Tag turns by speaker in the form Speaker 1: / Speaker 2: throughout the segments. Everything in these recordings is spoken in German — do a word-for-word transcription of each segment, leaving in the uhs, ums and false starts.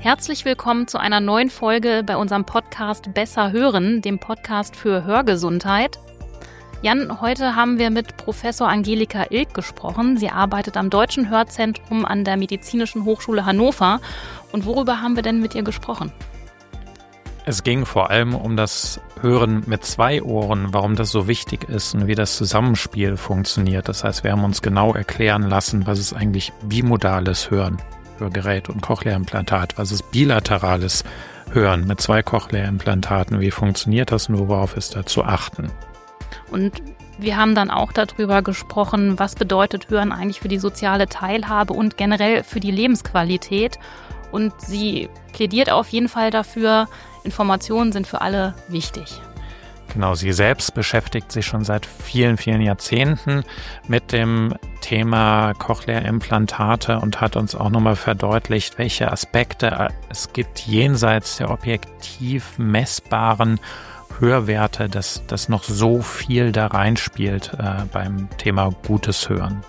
Speaker 1: Herzlich willkommen zu einer neuen Folge bei unserem Podcast Besser hören, dem Podcast für Hörgesundheit. Jan, heute haben wir mit Professor Angelika Ilk gesprochen. Sie arbeitet am Deutschen Hörzentrum an der Medizinischen Hochschule Hannover. Und worüber haben wir denn mit ihr gesprochen?
Speaker 2: Es ging vor allem um das Hören mit zwei Ohren, warum das so wichtig ist und wie das Zusammenspiel funktioniert. Das heißt, wir haben uns genau erklären lassen, was ist eigentlich bimodales Hören, Hörgerät und Cochlea-Implantat, was ist bilaterales Hören mit zwei Cochlea-Implantaten, wie funktioniert das und worauf ist da zu achten.
Speaker 1: Und wir haben dann auch darüber gesprochen, was bedeutet Hören eigentlich für die soziale Teilhabe und generell für die Lebensqualität. Und sie plädiert auf jeden Fall dafür, Informationen sind für alle wichtig.
Speaker 2: Genau, sie selbst beschäftigt sich schon seit vielen, vielen Jahrzehnten mit dem Thema Cochlea-Implantate und hat uns auch nochmal verdeutlicht, welche Aspekte es gibt jenseits der objektiv messbaren Hörwerte, dass das noch so viel da reinspielt äh, beim Thema gutes Hören.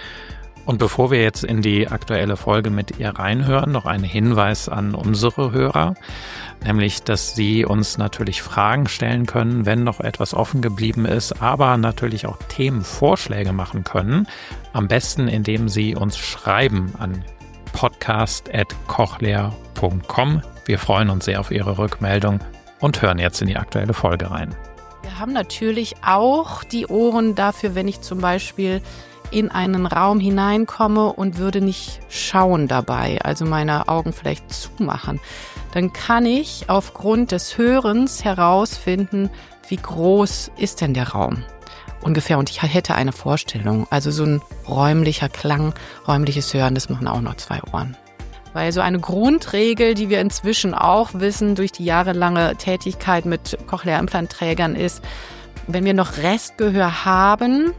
Speaker 2: Und bevor wir jetzt in die aktuelle Folge mit ihr reinhören, noch ein Hinweis an unsere Hörer, nämlich, dass sie uns natürlich Fragen stellen können, wenn noch etwas offen geblieben ist, aber natürlich auch Themenvorschläge machen können. Am besten, indem sie uns schreiben an podcast at cochlea punkt com. Wir freuen uns sehr auf Ihre Rückmeldung und hören jetzt in die aktuelle Folge rein.
Speaker 3: Wir haben natürlich auch die Ohren dafür, wenn ich zum Beispiel in einen Raum hineinkomme und würde nicht schauen dabei, also meine Augen vielleicht zumachen, dann kann ich aufgrund des Hörens herausfinden, wie groß ist denn der Raum ungefähr. Und ich hätte eine Vorstellung, also so ein räumlicher Klang, räumliches Hören, das machen auch noch zwei Ohren. Weil so eine Grundregel, die wir inzwischen auch wissen durch die jahrelange Tätigkeit mit Cochlea-Implantträgern ist, wenn wir noch Restgehör haben,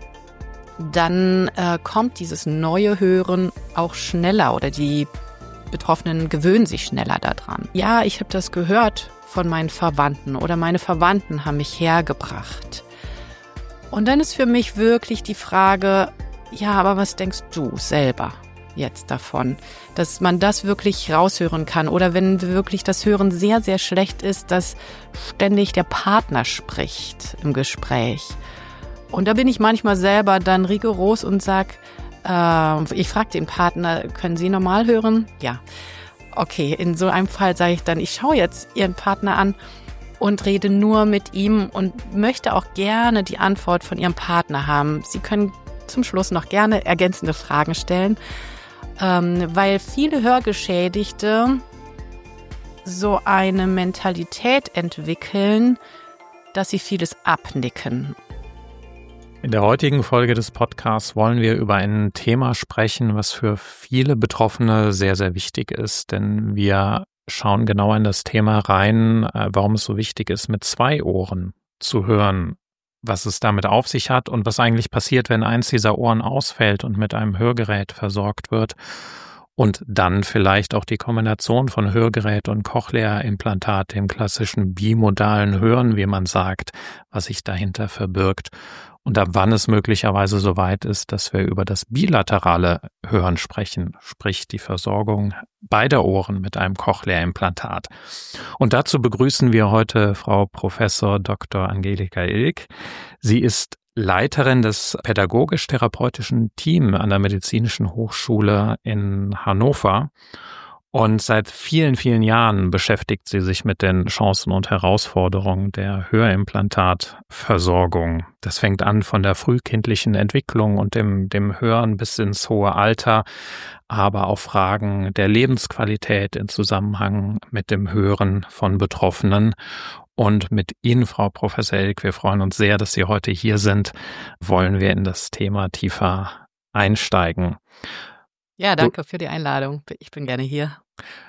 Speaker 3: dann äh, kommt dieses neue Hören auch schneller oder die Betroffenen gewöhnen sich schneller daran. Ja, ich habe das gehört von meinen Verwandten oder meine Verwandten haben mich hergebracht. Und dann ist für mich wirklich die Frage, ja, aber was denkst du selber jetzt davon, dass man das wirklich raushören kann? Oder wenn wirklich das Hören sehr, sehr schlecht ist, dass ständig der Partner spricht im Gespräch. Und da bin ich manchmal selber dann rigoros und sag, äh, ich frage den Partner, können Sie normal hören? Ja. Okay, in so einem Fall sage ich dann, ich schaue jetzt Ihren Partner an und rede nur mit ihm und möchte auch gerne die Antwort von Ihrem Partner haben. Sie können zum Schluss noch gerne ergänzende Fragen stellen. Ähm, weil viele Hörgeschädigte so eine Mentalität entwickeln, dass sie vieles abnicken.
Speaker 2: In der heutigen Folge des Podcasts wollen wir über ein Thema sprechen, was für viele Betroffene sehr, sehr wichtig ist, denn wir schauen genauer in das Thema rein, warum es so wichtig ist, mit zwei Ohren zu hören, was es damit auf sich hat und was eigentlich passiert, wenn eins dieser Ohren ausfällt und mit einem Hörgerät versorgt wird und dann vielleicht auch die Kombination von Hörgerät und Cochlea-Implantat, dem klassischen bimodalen Hören, wie man sagt, was sich dahinter verbirgt und ab wann es möglicherweise so weit ist, dass wir über das bilaterale Hören sprechen, sprich die Versorgung beider Ohren mit einem Cochlea-Implantat. Und dazu begrüßen wir heute Frau Professor Doktor Angelika Ilk. Sie ist Leiterin des pädagogisch-therapeutischen Teams an der Medizinischen Hochschule in Hannover. Und seit vielen, vielen Jahren beschäftigt sie sich mit den Chancen und Herausforderungen der Hörimplantatversorgung. Das fängt an von der frühkindlichen Entwicklung und dem, dem Hören bis ins hohe Alter, aber auch Fragen der Lebensqualität in Zusammenhang mit dem Hören von Betroffenen. Und mit Ihnen, Frau Professor Ilk, wir freuen uns sehr, dass Sie heute hier sind, wollen wir in das Thema tiefer einsteigen.
Speaker 3: Ja, danke für die Einladung. Ich bin gerne hier.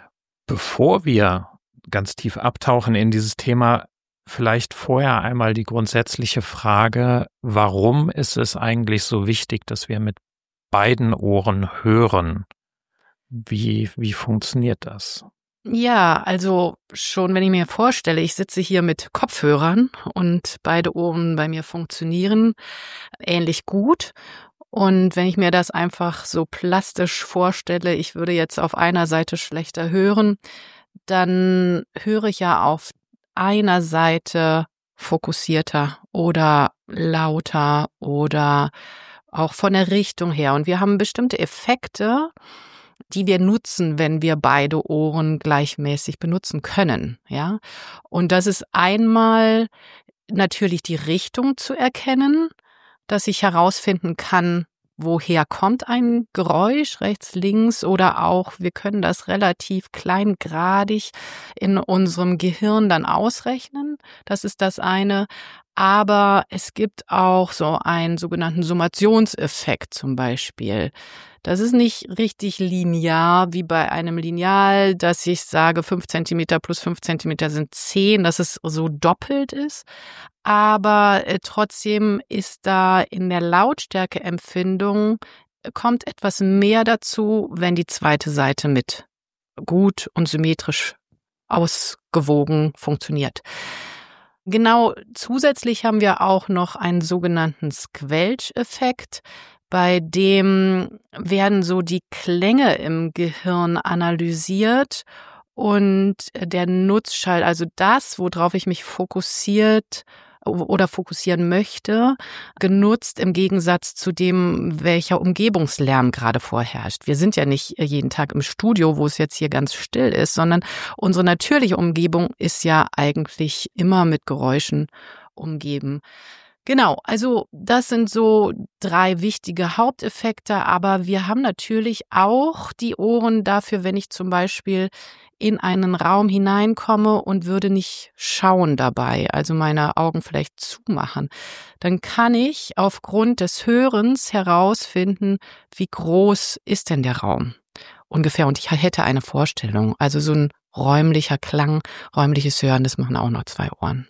Speaker 2: Bevor wir ganz tief abtauchen in dieses Thema, vielleicht vorher einmal die grundsätzliche Frage, warum ist es eigentlich so wichtig, dass wir mit beiden Ohren hören? Wie, wie funktioniert das?
Speaker 3: Ja, also schon wenn ich mir vorstelle, ich sitze hier mit Kopfhörern und beide Ohren bei mir funktionieren ähnlich gut. Und wenn ich mir das einfach so plastisch vorstelle, ich würde jetzt auf einer Seite schlechter hören, dann höre ich ja auf einer Seite fokussierter oder lauter oder auch von der Richtung her. Und wir haben bestimmte Effekte, die wir nutzen, wenn wir beide Ohren gleichmäßig benutzen können, ja. Und das ist einmal natürlich die Richtung zu erkennen, dass ich herausfinden kann, woher kommt ein Geräusch, rechts, links, oder auch, wir können das relativ kleingradig in unserem Gehirn dann ausrechnen. Das ist das eine. Aber es gibt auch so einen sogenannten Summationseffekt zum Beispiel. Das ist nicht richtig linear wie bei einem Lineal, dass ich sage, fünf Zentimeter plus fünf Zentimeter sind zehn, dass es so doppelt ist. Aber äh, trotzdem ist da in der Lautstärkeempfindung, äh, kommt etwas mehr dazu, wenn die zweite Seite mit gut und symmetrisch ausgewogen funktioniert. Genau, zusätzlich haben wir auch noch einen sogenannten Squelch-Effekt. Bei dem werden so die Klänge im Gehirn analysiert und der Nutzschall, also das, worauf ich mich fokussiert oder fokussieren möchte, genutzt im Gegensatz zu dem, welcher Umgebungslärm gerade vorherrscht. Wir sind ja nicht jeden Tag im Studio, wo es jetzt hier ganz still ist, sondern unsere natürliche Umgebung ist ja eigentlich immer mit Geräuschen umgeben. Genau, also das sind so drei wichtige Haupteffekte, aber wir haben natürlich auch die Ohren dafür, wenn ich zum Beispiel in einen Raum hineinkomme und würde nicht schauen dabei, also meine Augen vielleicht zumachen, dann kann ich aufgrund des Hörens herausfinden, wie groß ist denn der Raum ungefähr, und ich hätte eine Vorstellung, also so ein räumlicher Klang, räumliches Hören, das machen auch noch zwei Ohren.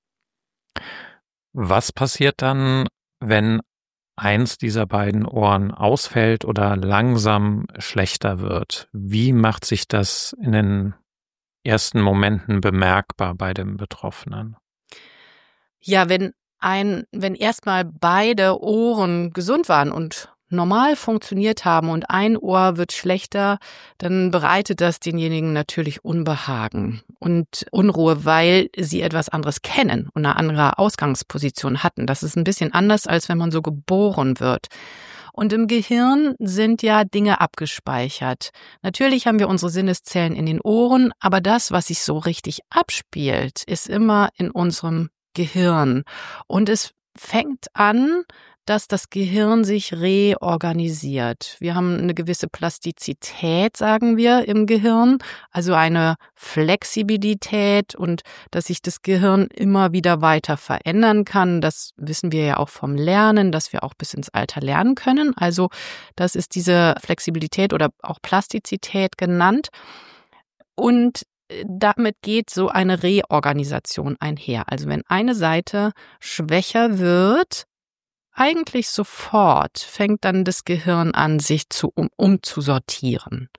Speaker 2: Was passiert dann, wenn eins dieser beiden Ohren ausfällt oder langsam schlechter wird? Wie macht sich das in den ersten Momenten bemerkbar bei dem Betroffenen?
Speaker 3: Ja, wenn ein, wenn erstmal beide Ohren gesund waren und normal funktioniert haben und ein Ohr wird schlechter, dann bereitet das denjenigen natürlich Unbehagen und Unruhe, weil sie etwas anderes kennen und eine andere Ausgangsposition hatten. Das ist ein bisschen anders, als wenn man so geboren wird. Und im Gehirn sind ja Dinge abgespeichert. Natürlich haben wir unsere Sinneszellen in den Ohren, aber das, was sich so richtig abspielt, ist immer in unserem Gehirn. Und es fängt an, dass das Gehirn sich reorganisiert. Wir haben eine gewisse Plastizität, sagen wir, im Gehirn, also eine Flexibilität und dass sich das Gehirn immer wieder weiter verändern kann. Das wissen wir ja auch vom Lernen, dass wir auch bis ins Alter lernen können. Also das ist diese Flexibilität oder auch Plastizität genannt. Und damit geht so eine Reorganisation einher. Also wenn eine Seite schwächer wird, eigentlich sofort fängt dann das Gehirn an, sich zu um, umzusortieren.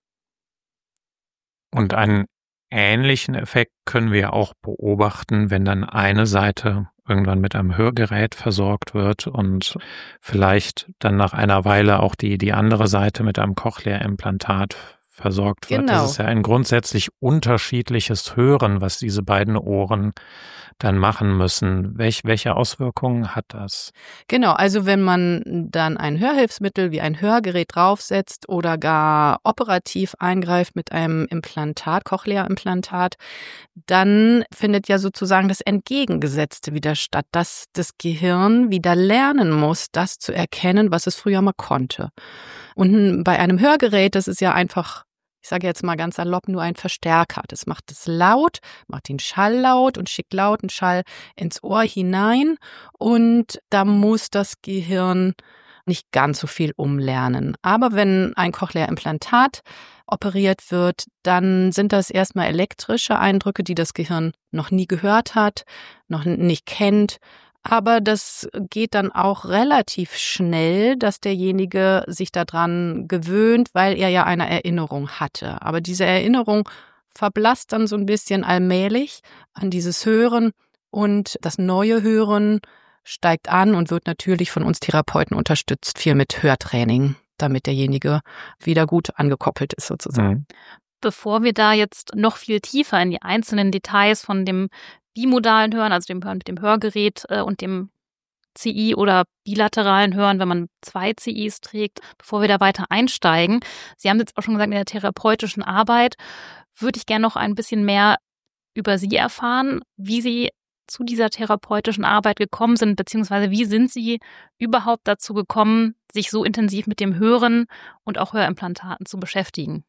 Speaker 2: Und einen ähnlichen Effekt können wir auch beobachten, wenn dann eine Seite irgendwann mit einem Hörgerät versorgt wird und vielleicht dann nach einer Weile auch die, die andere Seite mit einem Cochlea-Implantat versorgt wird.
Speaker 3: Genau.
Speaker 2: Das ist ja ein grundsätzlich unterschiedliches Hören, was diese beiden Ohren dann machen müssen. Welch, welche Auswirkungen hat das?
Speaker 3: Genau, also wenn man dann ein Hörhilfsmittel wie ein Hörgerät draufsetzt oder gar operativ eingreift mit einem Implantat, Cochlea-Implantat, dann findet ja sozusagen das Entgegengesetzte wieder statt, dass das Gehirn wieder lernen muss, das zu erkennen, was es früher mal konnte. Und bei einem Hörgerät, das ist ja einfach, ich sage jetzt mal ganz salopp, nur ein Verstärker. Das macht es laut, macht den Schall laut und schickt lauten Schall ins Ohr hinein. Und da muss das Gehirn nicht ganz so viel umlernen. Aber wenn ein Cochlea-Implantat operiert wird, dann sind das erstmal elektrische Eindrücke, die das Gehirn noch nie gehört hat, noch nicht kennt. Aber das geht dann auch relativ schnell, dass derjenige sich daran gewöhnt, weil er ja eine Erinnerung hatte. Aber diese Erinnerung verblasst dann so ein bisschen allmählich an dieses Hören und das neue Hören steigt an und wird natürlich von uns Therapeuten unterstützt, viel mit Hörtraining, damit derjenige wieder gut angekoppelt ist sozusagen.
Speaker 1: Bevor wir da jetzt noch viel tiefer in die einzelnen Details von dem bimodalen Hören, also dem Hören mit dem Hörgerät äh, und dem C I oder bilateralen Hören, wenn man zwei C Is trägt, bevor wir da weiter einsteigen. Sie haben jetzt auch schon gesagt, in der therapeutischen Arbeit würde ich gerne noch ein bisschen mehr über Sie erfahren, wie Sie zu dieser therapeutischen Arbeit gekommen sind, beziehungsweise wie sind Sie überhaupt dazu gekommen, sich so intensiv mit dem Hören und auch Hörimplantaten zu beschäftigen?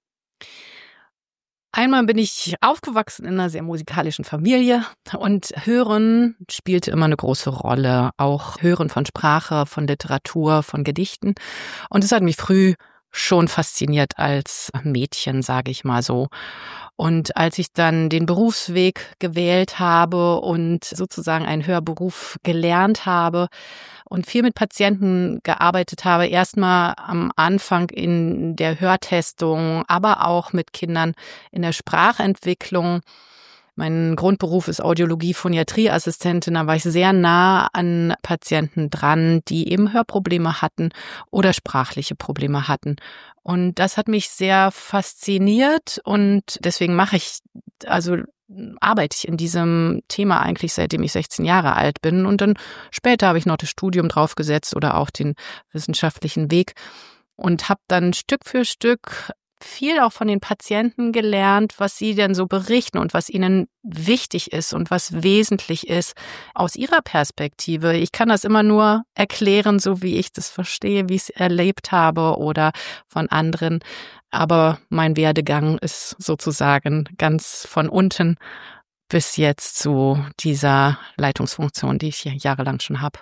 Speaker 3: Einmal bin ich aufgewachsen in einer sehr musikalischen Familie und Hören spielte immer eine große Rolle. Auch Hören von Sprache, von Literatur, von Gedichten. Und es hat mich früh schon fasziniert als Mädchen, sage ich mal so. Und als ich dann den Berufsweg gewählt habe und sozusagen einen Hörberuf gelernt habe und viel mit Patienten gearbeitet habe, erstmal am Anfang in der Hörtestung, aber auch mit Kindern in der Sprachentwicklung. Mein Grundberuf ist Audiologie, Phoniatrieassistentin. Da war ich sehr nah an Patienten dran, die eben Hörprobleme hatten oder sprachliche Probleme hatten. Und das hat mich sehr fasziniert und deswegen mache ich, also arbeite ich in diesem Thema eigentlich seitdem ich sechzehn Jahre alt bin. Und dann später habe ich noch das Studium draufgesetzt oder auch den wissenschaftlichen Weg und habe dann Stück für Stück viel auch von den Patienten gelernt, was sie denn so berichten und was ihnen wichtig ist und was wesentlich ist aus ihrer Perspektive. Ich kann das immer nur erklären, so wie ich das verstehe, wie ich es erlebt habe oder von anderen. Aber mein Werdegang ist sozusagen ganz von unten bis jetzt zu dieser Leitungsfunktion, die ich jahrelang schon habe.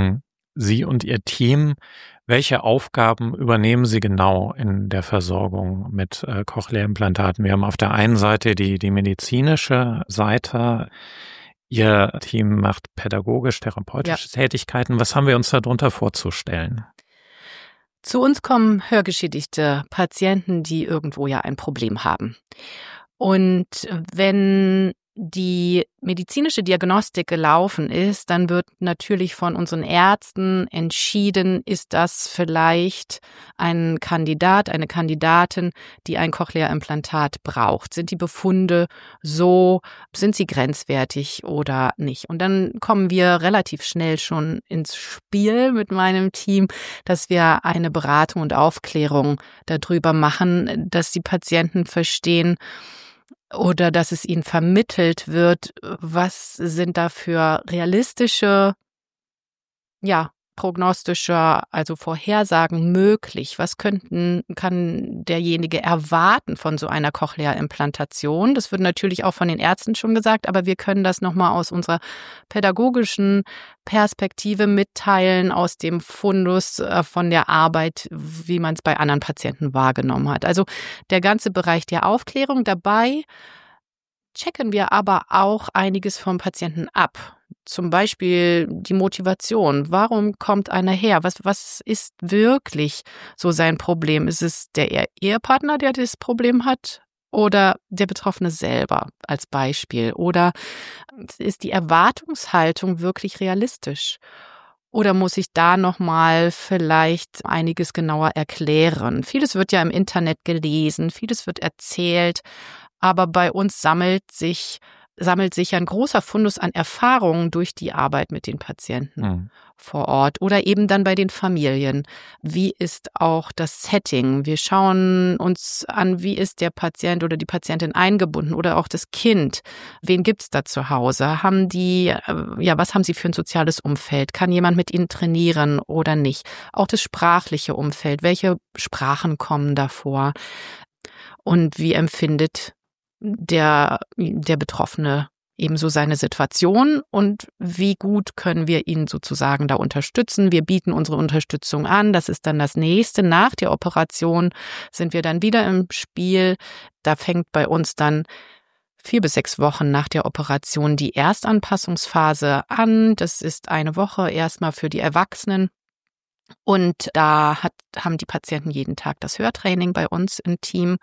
Speaker 2: Sie und Ihr Team, welche Aufgaben übernehmen Sie genau in der Versorgung mit äh, Cochlea-Implantaten? Wir haben auf der einen Seite die, die medizinische Seite. Ihr Team macht pädagogisch-therapeutische ja. Tätigkeiten. Was haben wir uns darunter vorzustellen?
Speaker 3: Zu uns kommen hörgeschädigte Patienten, die irgendwo ja ein Problem haben. Und wenn die medizinische Diagnostik gelaufen ist, dann wird natürlich von unseren Ärzten entschieden, ist das vielleicht ein Kandidat, eine Kandidatin, die ein Cochlea-Implantat braucht. Sind die Befunde so, sind sie grenzwertig oder nicht? Und dann kommen wir relativ schnell schon ins Spiel mit meinem Team, dass wir eine Beratung und Aufklärung darüber machen, dass die Patienten verstehen, oder dass es ihnen vermittelt wird, was sind da für realistische, ja, prognostische, also Vorhersagen möglich? Was könnten, kann derjenige erwarten von so einer Cochlea-Implantation? Das wird natürlich auch von den Ärzten schon gesagt, aber wir können das nochmal aus unserer pädagogischen Perspektive mitteilen, aus dem Fundus von der Arbeit, wie man es bei anderen Patienten wahrgenommen hat. Also der ganze Bereich der Aufklärung. Dabei checken wir aber auch einiges vom Patienten ab. Zum Beispiel die Motivation. Warum kommt einer her? Was, was ist wirklich so sein Problem? Ist es der Ehepartner, der das Problem hat? Oder der Betroffene selber als Beispiel? Oder ist die Erwartungshaltung wirklich realistisch? Oder muss ich da nochmal vielleicht einiges genauer erklären? Vieles wird ja im Internet gelesen, vieles wird erzählt, aber bei uns sammelt sich sammelt sich ein großer Fundus an Erfahrungen durch die Arbeit mit den Patienten mhm. vor Ort oder eben dann bei den Familien. Wie ist auch das Setting? Wir schauen uns an, wie ist der Patient oder die Patientin eingebunden oder auch das Kind. Wen gibt's da zu Hause? Haben die, ja, was haben sie für ein soziales Umfeld? Kann jemand mit ihnen trainieren oder nicht? Auch das sprachliche Umfeld. Welche Sprachen kommen davor? Und wie empfindet der, der Betroffene ebenso seine Situation und wie gut können wir ihn sozusagen da unterstützen. Wir bieten unsere Unterstützung an. Das ist dann das Nächste. Nach der Operation sind wir dann wieder im Spiel. Da fängt bei uns dann vier bis sechs Wochen nach der Operation die Erstanpassungsphase an. Das ist eine Woche erstmal für die Erwachsenen. Und da hat, haben die Patienten jeden Tag das Hörtraining bei uns im Team.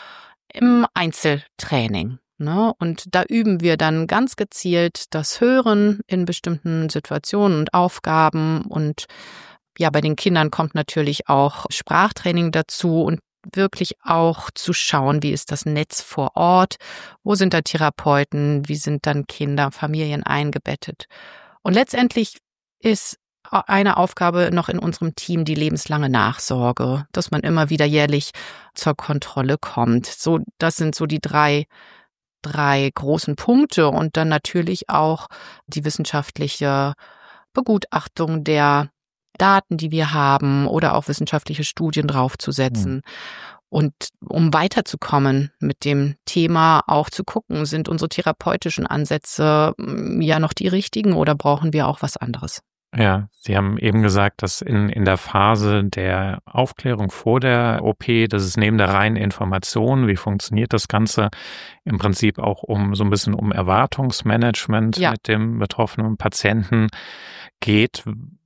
Speaker 3: Im Einzeltraining. Ne? Und da üben wir dann ganz gezielt das Hören in bestimmten Situationen und Aufgaben. Und ja, bei den Kindern kommt natürlich auch Sprachtraining dazu. Und wirklich auch zu schauen, wie ist das Netz vor Ort, wo sind da Therapeuten, wie sind dann Kinder, Familien eingebettet. Und letztendlich ist eine Aufgabe noch in unserem Team die lebenslange Nachsorge, dass man immer wieder jährlich zur Kontrolle kommt. So, das sind so die drei drei großen Punkte und dann natürlich auch die wissenschaftliche Begutachtung der Daten, die wir haben oder auch wissenschaftliche Studien draufzusetzen. Mhm. Und um weiterzukommen mit dem Thema, auch zu gucken, sind unsere therapeutischen Ansätze ja noch die richtigen oder brauchen wir auch was anderes?
Speaker 2: Ja, Sie haben eben gesagt, dass in, in der Phase der Aufklärung vor der O P, dass es neben der reinen Information, wie funktioniert das Ganze, im Prinzip auch um so ein bisschen um Erwartungsmanagement ja. mit dem betroffenen Patienten geht.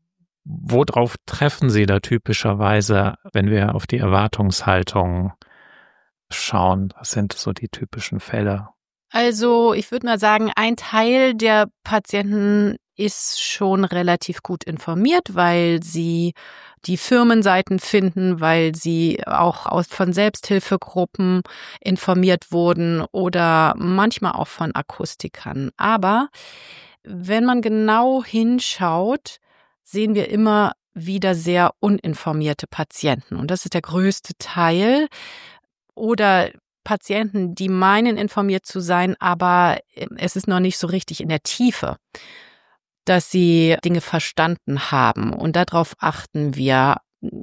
Speaker 2: Worauf treffen Sie da typischerweise, wenn wir auf die Erwartungshaltung schauen? Was sind so die typischen Fälle?
Speaker 3: Also ich würde mal sagen, ein Teil der Patienten ist schon relativ gut informiert, weil sie die Firmenseiten finden, weil sie auch aus von Selbsthilfegruppen informiert wurden oder manchmal auch von Akustikern. Aber wenn man genau hinschaut, sehen wir immer wieder sehr uninformierte Patienten. Und das ist der größte Teil. Oder Patienten, die meinen, informiert zu sein, aber es ist noch nicht so richtig in der Tiefe, dass sie Dinge verstanden haben. Und darauf achten wir.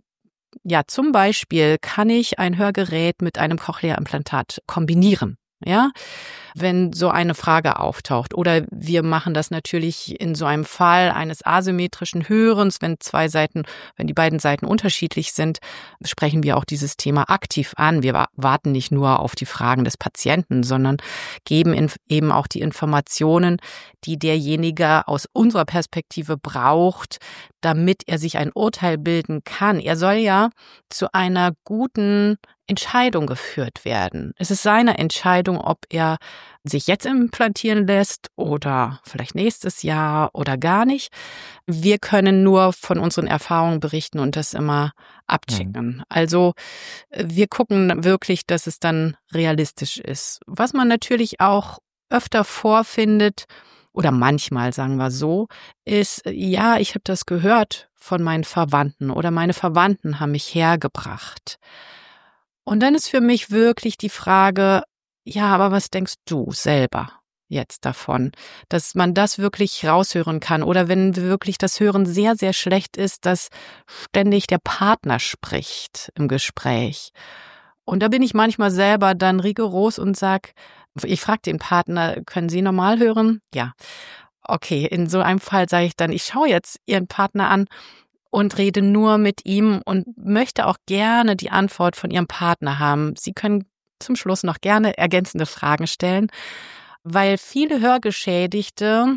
Speaker 3: Ja, zum Beispiel kann ich ein Hörgerät mit einem Cochlea-Implantat kombinieren. Ja, wenn so eine Frage auftaucht. Oder wir machen das natürlich in so einem Fall eines asymmetrischen Hörens, wenn zwei Seiten, wenn die beiden Seiten unterschiedlich sind, sprechen wir auch dieses Thema aktiv an. Wir warten nicht nur auf die Fragen des Patienten, sondern geben eben auch die Informationen, die derjenige aus unserer Perspektive braucht, damit er sich ein Urteil bilden kann. Er soll ja zu einer guten Entscheidung geführt werden. Es ist seine Entscheidung, ob er sich jetzt implantieren lässt oder vielleicht nächstes Jahr oder gar nicht. Wir können nur von unseren Erfahrungen berichten und das immer abchecken. Mhm. Also wir gucken wirklich, dass es dann realistisch ist. Was man natürlich auch öfter vorfindet, oder manchmal, sagen wir so, ist, ja, ich habe das gehört von meinen Verwandten oder meine Verwandten haben mich hergebracht. Und dann ist für mich wirklich die Frage, ja, aber was denkst du selber jetzt davon, dass man das wirklich raushören kann? Oder wenn wirklich das Hören sehr, sehr schlecht ist, dass ständig der Partner spricht im Gespräch. Und da bin ich manchmal selber dann rigoros und sag, ich frage den Partner, können Sie normal hören? Ja. Okay, in so einem Fall sage ich dann, ich schaue jetzt Ihren Partner an und rede nur mit ihm und möchte auch gerne die Antwort von Ihrem Partner haben. Sie können zum Schluss noch gerne ergänzende Fragen stellen, weil viele Hörgeschädigte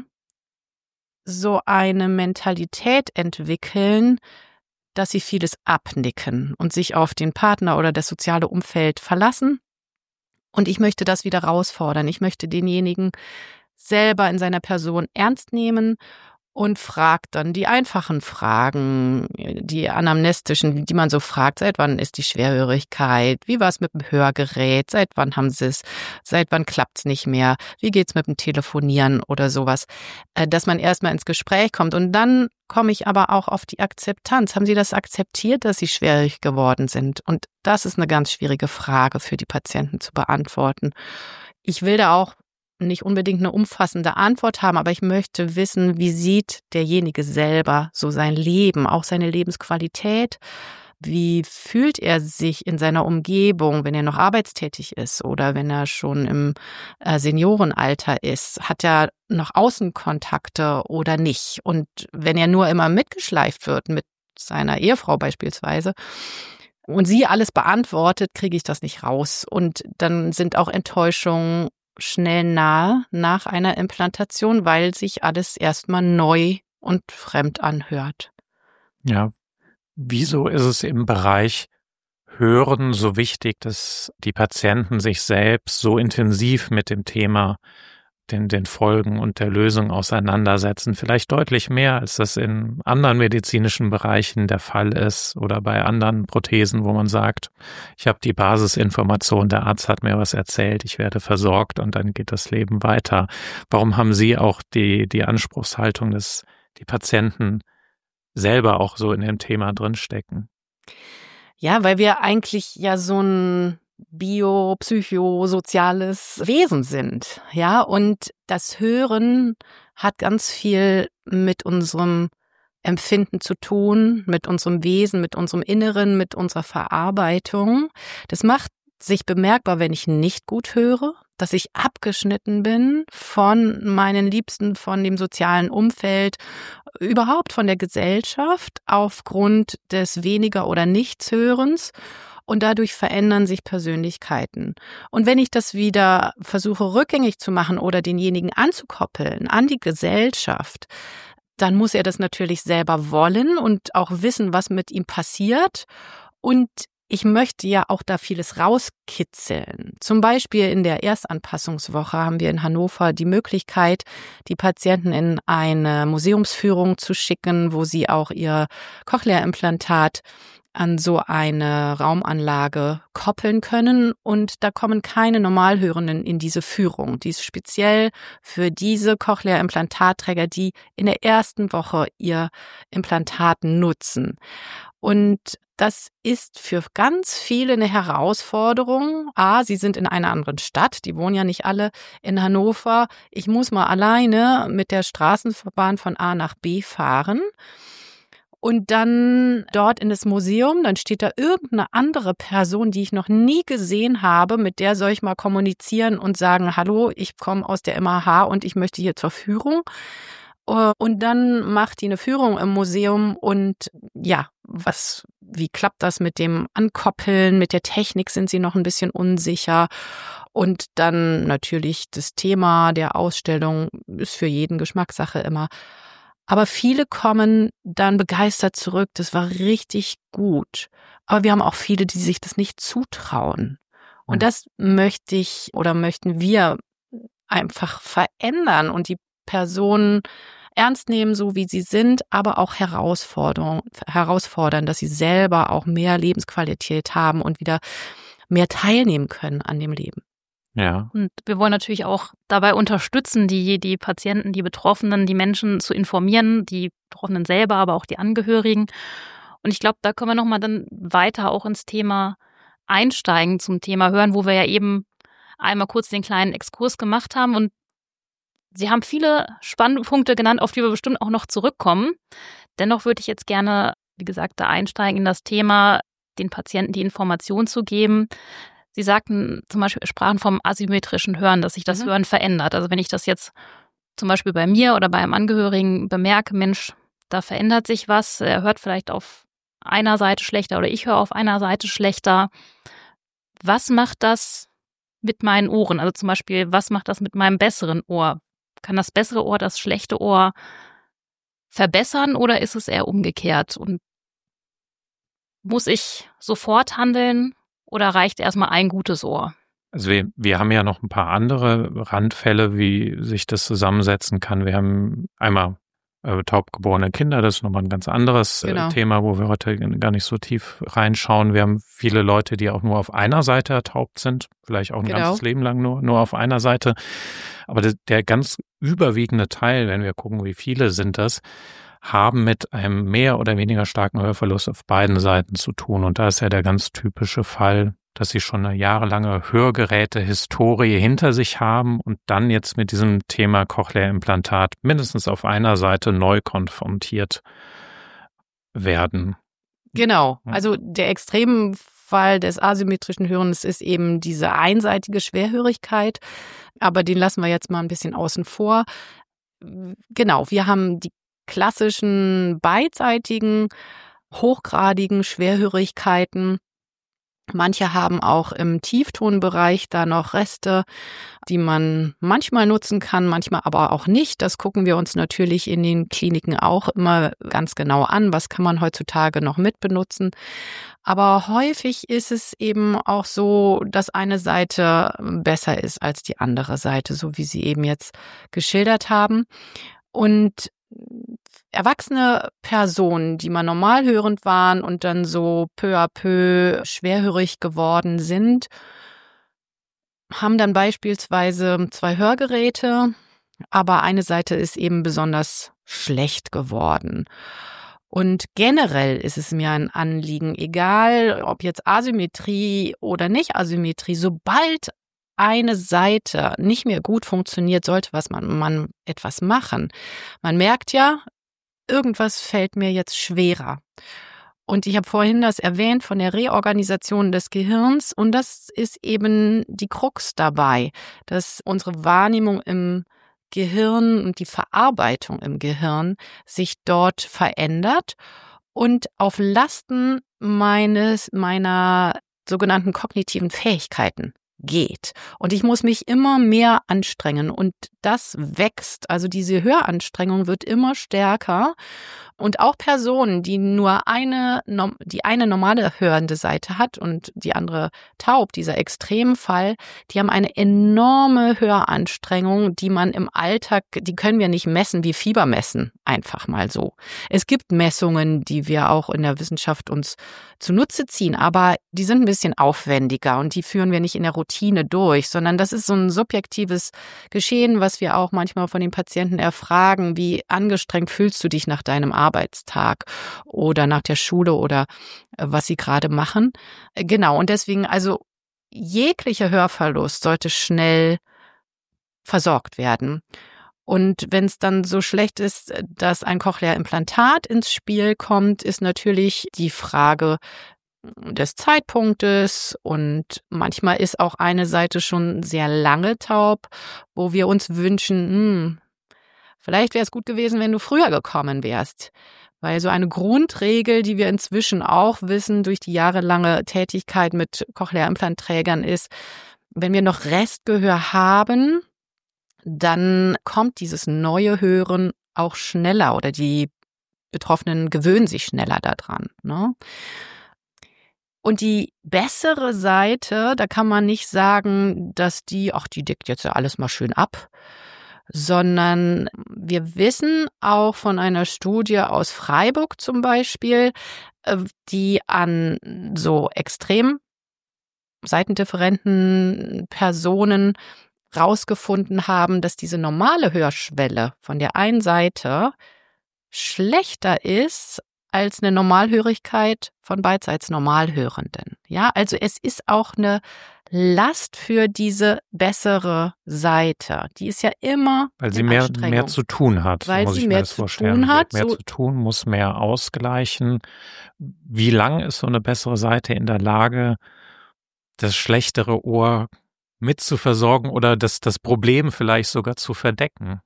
Speaker 3: so eine Mentalität entwickeln, dass sie vieles abnicken und sich auf den Partner oder das soziale Umfeld verlassen. Und ich möchte das wieder herausfordern. Ich möchte denjenigen selber in seiner Person ernst nehmen und fragt dann die einfachen Fragen, die anamnestischen, die man so fragt. Seit wann ist die Schwerhörigkeit? Wie war es mit dem Hörgerät? Seit wann haben Sie es? Seit wann klappt es nicht mehr? Wie geht's mit dem Telefonieren oder sowas? Dass man erstmal ins Gespräch kommt. Und dann komme ich aber auch auf die Akzeptanz. Haben Sie das akzeptiert, dass Sie schwerhörig geworden sind? Und das ist eine ganz schwierige Frage für die Patienten zu beantworten. Ich will da auch nicht unbedingt eine umfassende Antwort haben, aber ich möchte wissen, wie sieht derjenige selber so sein Leben, auch seine Lebensqualität? Wie fühlt er sich in seiner Umgebung, wenn er noch arbeitstätig ist oder wenn er schon im Seniorenalter ist? Hat er noch Außenkontakte oder nicht? Und wenn er nur immer mitgeschleift wird mit seiner Ehefrau beispielsweise und sie alles beantwortet, kriege ich das nicht raus. Und dann sind auch Enttäuschungen schnell nahe nach einer Implantation, weil sich alles erstmal neu und fremd anhört.
Speaker 2: Ja, wieso ist es im Bereich Hören so wichtig, dass die Patienten sich selbst so intensiv mit dem Thema den, den Folgen und der Lösung auseinandersetzen. Vielleicht deutlich mehr, als das in anderen medizinischen Bereichen der Fall ist oder bei anderen Prothesen, wo man sagt, ich habe die Basisinformation, der Arzt hat mir was erzählt, ich werde versorgt und dann geht das Leben weiter. Warum haben Sie auch die, die Anspruchshaltung, dass die Patienten selber auch so in dem Thema drinstecken?
Speaker 3: Ja, weil wir eigentlich ja so ein biopsychosoziales Wesen sind, ja, und das Hören hat ganz viel mit unserem Empfinden zu tun, mit unserem Wesen, mit unserem Inneren, mit unserer Verarbeitung. Das macht sich bemerkbar, wenn ich nicht gut höre, dass ich abgeschnitten bin von meinen Liebsten, von dem sozialen Umfeld, überhaupt von der Gesellschaft aufgrund des Weniger- oder Nichtshörens. Und dadurch verändern sich Persönlichkeiten. Und wenn ich das wieder versuche rückgängig zu machen oder denjenigen anzukoppeln an die Gesellschaft, dann muss er das natürlich selber wollen und auch wissen, was mit ihm passiert. Und ich möchte ja auch da vieles rauskitzeln. Zum Beispiel in der Erstanpassungswoche haben wir in Hannover die Möglichkeit, die Patienten in eine Museumsführung zu schicken, wo sie auch ihr Cochlea-Implantat an so eine Raumanlage koppeln können, und da kommen keine Normalhörenden in diese Führung. Die ist speziell für diese Cochlea-Implantatträger, die in der ersten Woche ihr Implantat nutzen. Und das ist für ganz viele eine Herausforderung. A, sie sind in einer anderen Stadt, die wohnen ja nicht alle in Hannover. Ich muss mal alleine mit der Straßenbahn von A nach B fahren. Und dann dort in das Museum, dann steht da irgendeine andere Person, die ich noch nie gesehen habe, mit der soll ich mal kommunizieren und sagen, hallo, ich komme aus der M A H und ich möchte hier zur Führung. Und dann macht die eine Führung im Museum und ja, was, wie klappt das mit dem Ankoppeln, mit der Technik sind sie noch ein bisschen unsicher. Und dann natürlich das Thema der Ausstellung ist für jeden Geschmackssache immer. Aber viele kommen dann begeistert zurück. Das war richtig gut. Aber wir haben auch viele, die sich das nicht zutrauen. Und das möchte ich oder möchten wir einfach verändern und die Personen ernst nehmen, so wie sie sind, aber auch herausfordern, herausfordern, dass sie selber auch mehr Lebensqualität haben und wieder mehr teilnehmen können an dem Leben.
Speaker 2: Ja.
Speaker 1: Und wir wollen natürlich auch dabei unterstützen, die, die Patienten, die Betroffenen, die Menschen zu informieren, die Betroffenen selber, aber auch die Angehörigen. Und ich glaube, da können wir nochmal dann weiter auch ins Thema einsteigen, zum Thema Hören, wo wir ja eben einmal kurz den kleinen Exkurs gemacht haben. Und Sie haben viele spannende Punkte genannt, auf die wir bestimmt auch noch zurückkommen. Dennoch würde ich jetzt gerne, wie gesagt, da einsteigen in das Thema, den Patienten die Information zu geben. Sie sagten zum Beispiel, sprachen vom asymmetrischen Hören, dass sich das mhm. Hören verändert. Also wenn ich das jetzt zum Beispiel bei mir oder bei einem Angehörigen bemerke, Mensch, da verändert sich was, er hört vielleicht auf einer Seite schlechter oder ich höre auf einer Seite schlechter. Was macht das mit meinen Ohren? Also zum Beispiel, was macht das mit meinem besseren Ohr? Kann das bessere Ohr das schlechte Ohr verbessern oder ist es eher umgekehrt? Und muss ich sofort handeln? Oder reicht erstmal ein gutes Ohr?
Speaker 2: Also wir, wir haben ja noch ein paar andere Randfälle, wie sich das zusammensetzen kann. Wir haben einmal äh, taubgeborene Kinder, das ist nochmal ein ganz anderes genau. äh, Thema, wo wir heute gar nicht so tief reinschauen. Wir haben viele Leute, die auch nur auf einer Seite ertaubt sind, vielleicht auch ein genau. ganzes Leben lang nur, nur auf einer Seite. Aber das, der ganz überwiegende Teil, wenn wir gucken, wie viele sind das, haben mit einem mehr oder weniger starken Hörverlust auf beiden Seiten zu tun. Und da ist ja der ganz typische Fall, dass sie schon eine jahrelange Hörgeräte-Historie hinter sich haben und dann jetzt mit diesem Thema Cochlea-Implantat mindestens auf einer Seite neu konfrontiert werden.
Speaker 3: Genau, also der Extremfall des asymmetrischen Hörens ist eben diese einseitige Schwerhörigkeit, aber den lassen wir jetzt mal ein bisschen außen vor. Genau, wir haben die klassischen beidseitigen, hochgradigen Schwerhörigkeiten. Manche haben auch im Tieftonbereich da noch Reste, die man manchmal nutzen kann, manchmal aber auch nicht. Das gucken wir uns natürlich in den Kliniken auch immer ganz genau an. Was kann man heutzutage noch mitbenutzen? Aber häufig ist es eben auch so, dass eine Seite besser ist als die andere Seite, so wie Sie eben jetzt geschildert haben. Und erwachsene Personen, die mal normalhörend waren und dann so peu à peu schwerhörig geworden sind, haben dann beispielsweise zwei Hörgeräte, aber eine Seite ist eben besonders schlecht geworden. Und generell ist es mir ein Anliegen, egal ob jetzt Asymmetrie oder nicht Asymmetrie, sobald eine Seite nicht mehr gut funktioniert, sollte was man, man etwas machen. Man merkt ja, irgendwas fällt mir jetzt schwerer. Und ich habe vorhin das erwähnt von der Reorganisation des Gehirns. Und das ist eben die Krux dabei, dass unsere Wahrnehmung im Gehirn und die Verarbeitung im Gehirn sich dort verändert und auf Lasten meines, meiner sogenannten kognitiven Fähigkeiten geht. Und ich muss mich immer mehr anstrengen und das wächst. Also diese Höranstrengung wird immer stärker. Und auch Personen, die nur eine, die eine normale hörende Seite hat und die andere taub, dieser Extremfall, die haben eine enorme Höranstrengung, die man im Alltag, die können wir nicht messen wie Fieber messen, einfach mal so. Es gibt Messungen, die wir auch in der Wissenschaft uns zunutze ziehen, aber die sind ein bisschen aufwendiger und die führen wir nicht in der Routine durch, sondern das ist so ein subjektives Geschehen, was wir auch manchmal von den Patienten erfragen, wie angestrengt fühlst du dich nach deinem Arbeitstag oder nach der Schule oder was sie gerade machen. Genau, und deswegen, also jeglicher Hörverlust sollte schnell versorgt werden. Und wenn es dann so schlecht ist, dass ein Cochlea-Implantat ins Spiel kommt, ist natürlich die Frage des Zeitpunktes und manchmal ist auch eine Seite schon sehr lange taub, wo wir uns wünschen, hm, vielleicht wäre es gut gewesen, wenn du früher gekommen wärst. Weil so eine Grundregel, die wir inzwischen auch wissen durch die jahrelange Tätigkeit mit Cochlea-Implantträgern ist, wenn wir noch Restgehör haben, dann kommt dieses neue Hören auch schneller oder die Betroffenen gewöhnen sich schneller daran, ne? Und die bessere Seite, da kann man nicht sagen, dass die, ach, die deckt jetzt ja alles mal schön ab, sondern wir wissen auch von einer Studie aus Freiburg zum Beispiel, die an so extrem seitendifferenten Personen rausgefunden haben, dass diese normale Hörschwelle von der einen Seite schlechter ist als eine Normalhörigkeit von beidseits Normalhörenden. Ja, also es ist auch eine Last für diese bessere Seite. Die ist ja immer
Speaker 2: weil sie mehr, mehr zu tun hat.
Speaker 3: Weil
Speaker 2: muss
Speaker 3: sie
Speaker 2: ich
Speaker 3: mehr
Speaker 2: mir das
Speaker 3: zu
Speaker 2: vorstellen.
Speaker 3: tun hat.
Speaker 2: Mehr
Speaker 3: So
Speaker 2: zu tun, muss mehr ausgleichen. Wie lang ist so eine bessere Seite in der Lage, das schlechtere Ohr mit zu versorgen oder das, das Problem vielleicht sogar zu verdecken?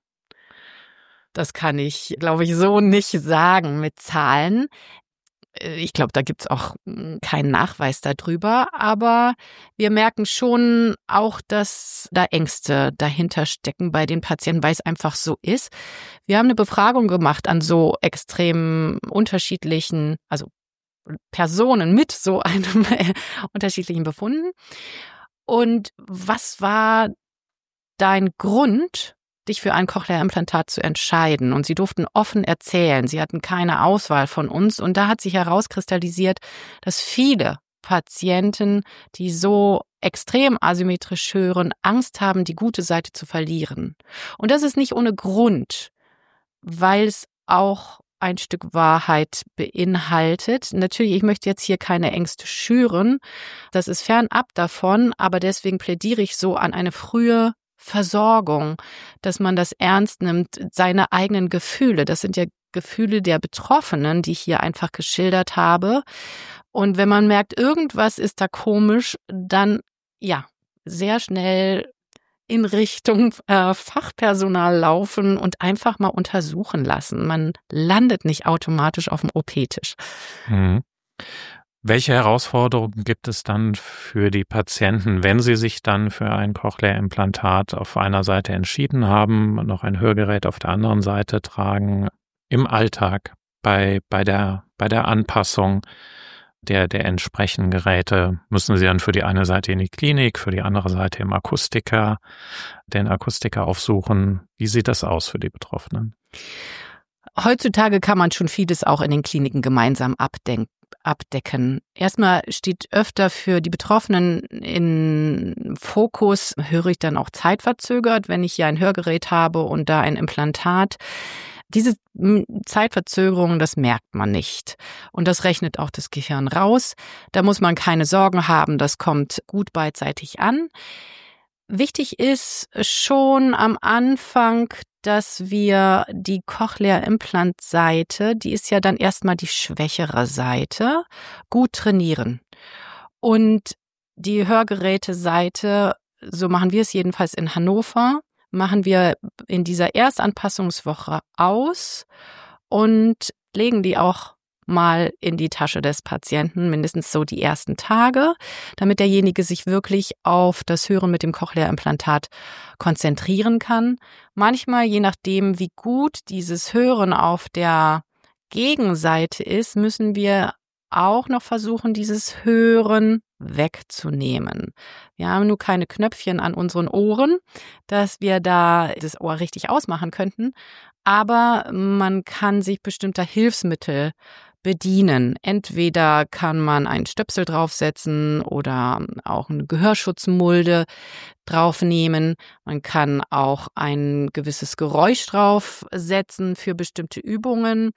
Speaker 3: Das kann ich, glaube ich, so nicht sagen mit Zahlen. Ich glaube, da gibt's auch keinen Nachweis darüber, aber wir merken schon auch, dass da Ängste dahinter stecken bei den Patienten, weil es einfach so ist. Wir haben eine Befragung gemacht an so extrem unterschiedlichen, also Personen mit so einem unterschiedlichen Befunden. Und was war dein Grund, dich für ein Cochlea-Implantat zu entscheiden? Und sie durften offen erzählen. Sie hatten keine Auswahl von uns. Und da hat sich herauskristallisiert, dass viele Patienten, die so extrem asymmetrisch hören, Angst haben, die gute Seite zu verlieren. Und das ist nicht ohne Grund, weil es auch ein Stück Wahrheit beinhaltet. Natürlich, ich möchte jetzt hier keine Ängste schüren. Das ist fernab davon. Aber deswegen plädiere ich so an eine frühe Versorgung, dass man das ernst nimmt, seine eigenen Gefühle. Das sind ja Gefühle der Betroffenen, die ich hier einfach geschildert habe. Und wenn man merkt, irgendwas ist da komisch, dann ja, sehr schnell in Richtung äh, Fachpersonal laufen und einfach mal untersuchen lassen. Man landet nicht automatisch auf dem O P-Tisch.
Speaker 2: Mhm. Welche Herausforderungen gibt es dann für die Patienten, wenn sie sich dann für ein Cochlea-Implantat auf einer Seite entschieden haben, noch ein Hörgerät auf der anderen Seite tragen, im Alltag bei, bei der, bei der Anpassung der, der entsprechenden Geräte? Müssen sie dann für die eine Seite in die Klinik, für die andere Seite im Akustiker, den Akustiker aufsuchen? Wie sieht das aus für die Betroffenen?
Speaker 3: Heutzutage kann man schon vieles auch in den Kliniken gemeinsam abdenken. abdecken. Erstmal steht öfter für die Betroffenen in Fokus, höre ich dann auch zeitverzögert, wenn ich hier ein Hörgerät habe und da ein Implantat. Diese Zeitverzögerung, das merkt man nicht. Und das rechnet auch das Gehirn raus. Da muss man keine Sorgen haben, das kommt gut beidseitig an. Wichtig ist schon am Anfang, dass wir die Cochlea-Implant-Seite, die ist ja dann erstmal die schwächere Seite, gut trainieren. Und die Hörgeräte-Seite, so machen wir es jedenfalls in Hannover, machen wir in dieser Erstanpassungswoche aus und legen die auch mal in die Tasche des Patienten, mindestens so die ersten Tage, damit derjenige sich wirklich auf das Hören mit dem Cochlea-Implantat konzentrieren kann. Manchmal, je nachdem, wie gut dieses Hören auf der Gegenseite ist, müssen wir auch noch versuchen, dieses Hören wegzunehmen. Wir haben nur keine Knöpfchen an unseren Ohren, dass wir da das Ohr richtig ausmachen könnten, aber man kann sich bestimmter Hilfsmittel bedienen. Entweder kann man einen Stöpsel draufsetzen oder auch eine Gehörschutzmulde draufnehmen. Man kann auch ein gewisses Geräusch draufsetzen für bestimmte Übungen.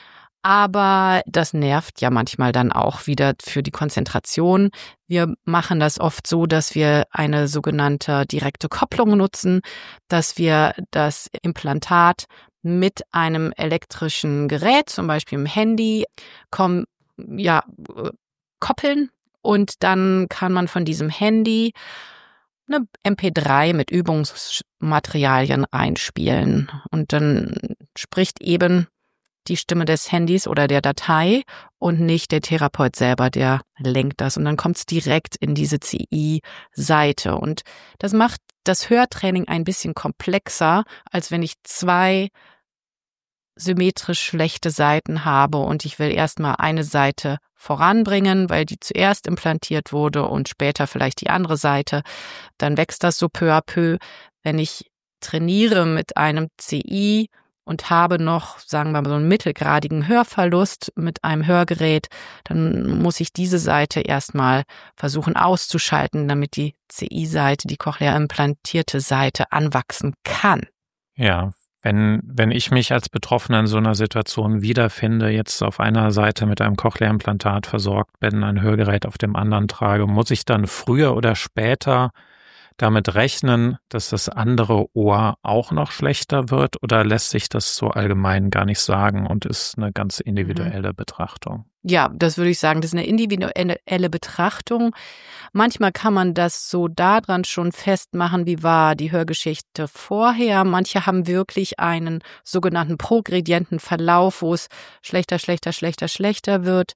Speaker 3: Aber das nervt ja manchmal dann auch wieder für die Konzentration. Wir machen das oft so, dass wir eine sogenannte direkte Kopplung nutzen, dass wir das Implantat mit einem elektrischen Gerät, zum Beispiel im Handy, komm, ja, koppeln und dann kann man von diesem Handy eine M P drei mit Übungsmaterialien einspielen und dann spricht eben die Stimme des Handys oder der Datei und nicht der Therapeut selber, der lenkt das und dann kommt es direkt in diese C I-Seite und das macht das Hörtraining ein bisschen komplexer, als wenn ich zwei symmetrisch schlechte Seiten habe und ich will erstmal eine Seite voranbringen, weil die zuerst implantiert wurde und später vielleicht die andere Seite. Dann wächst das so peu à peu. Wenn ich trainiere mit einem C I und habe noch, sagen wir mal, so einen mittelgradigen Hörverlust mit einem Hörgerät, dann muss ich diese Seite erstmal versuchen auszuschalten, damit die C I-Seite, die Cochlea-implantierte Seite anwachsen kann.
Speaker 2: Ja. Wenn, wenn ich mich als Betroffener in so einer Situation wiederfinde, jetzt auf einer Seite mit einem Cochlea-Implantat versorgt bin, ein Hörgerät auf dem anderen trage, muss ich dann früher oder später damit rechnen, dass das andere Ohr auch noch schlechter wird oder lässt sich das so allgemein gar nicht sagen und ist eine ganz individuelle mhm. Betrachtung?
Speaker 3: Ja, das würde ich sagen, das ist eine individuelle Betrachtung. Manchmal kann man das so daran schon festmachen, wie war die Hörgeschichte vorher. Manche haben wirklich einen sogenannten progredienten Verlauf, wo es schlechter, schlechter, schlechter, schlechter wird.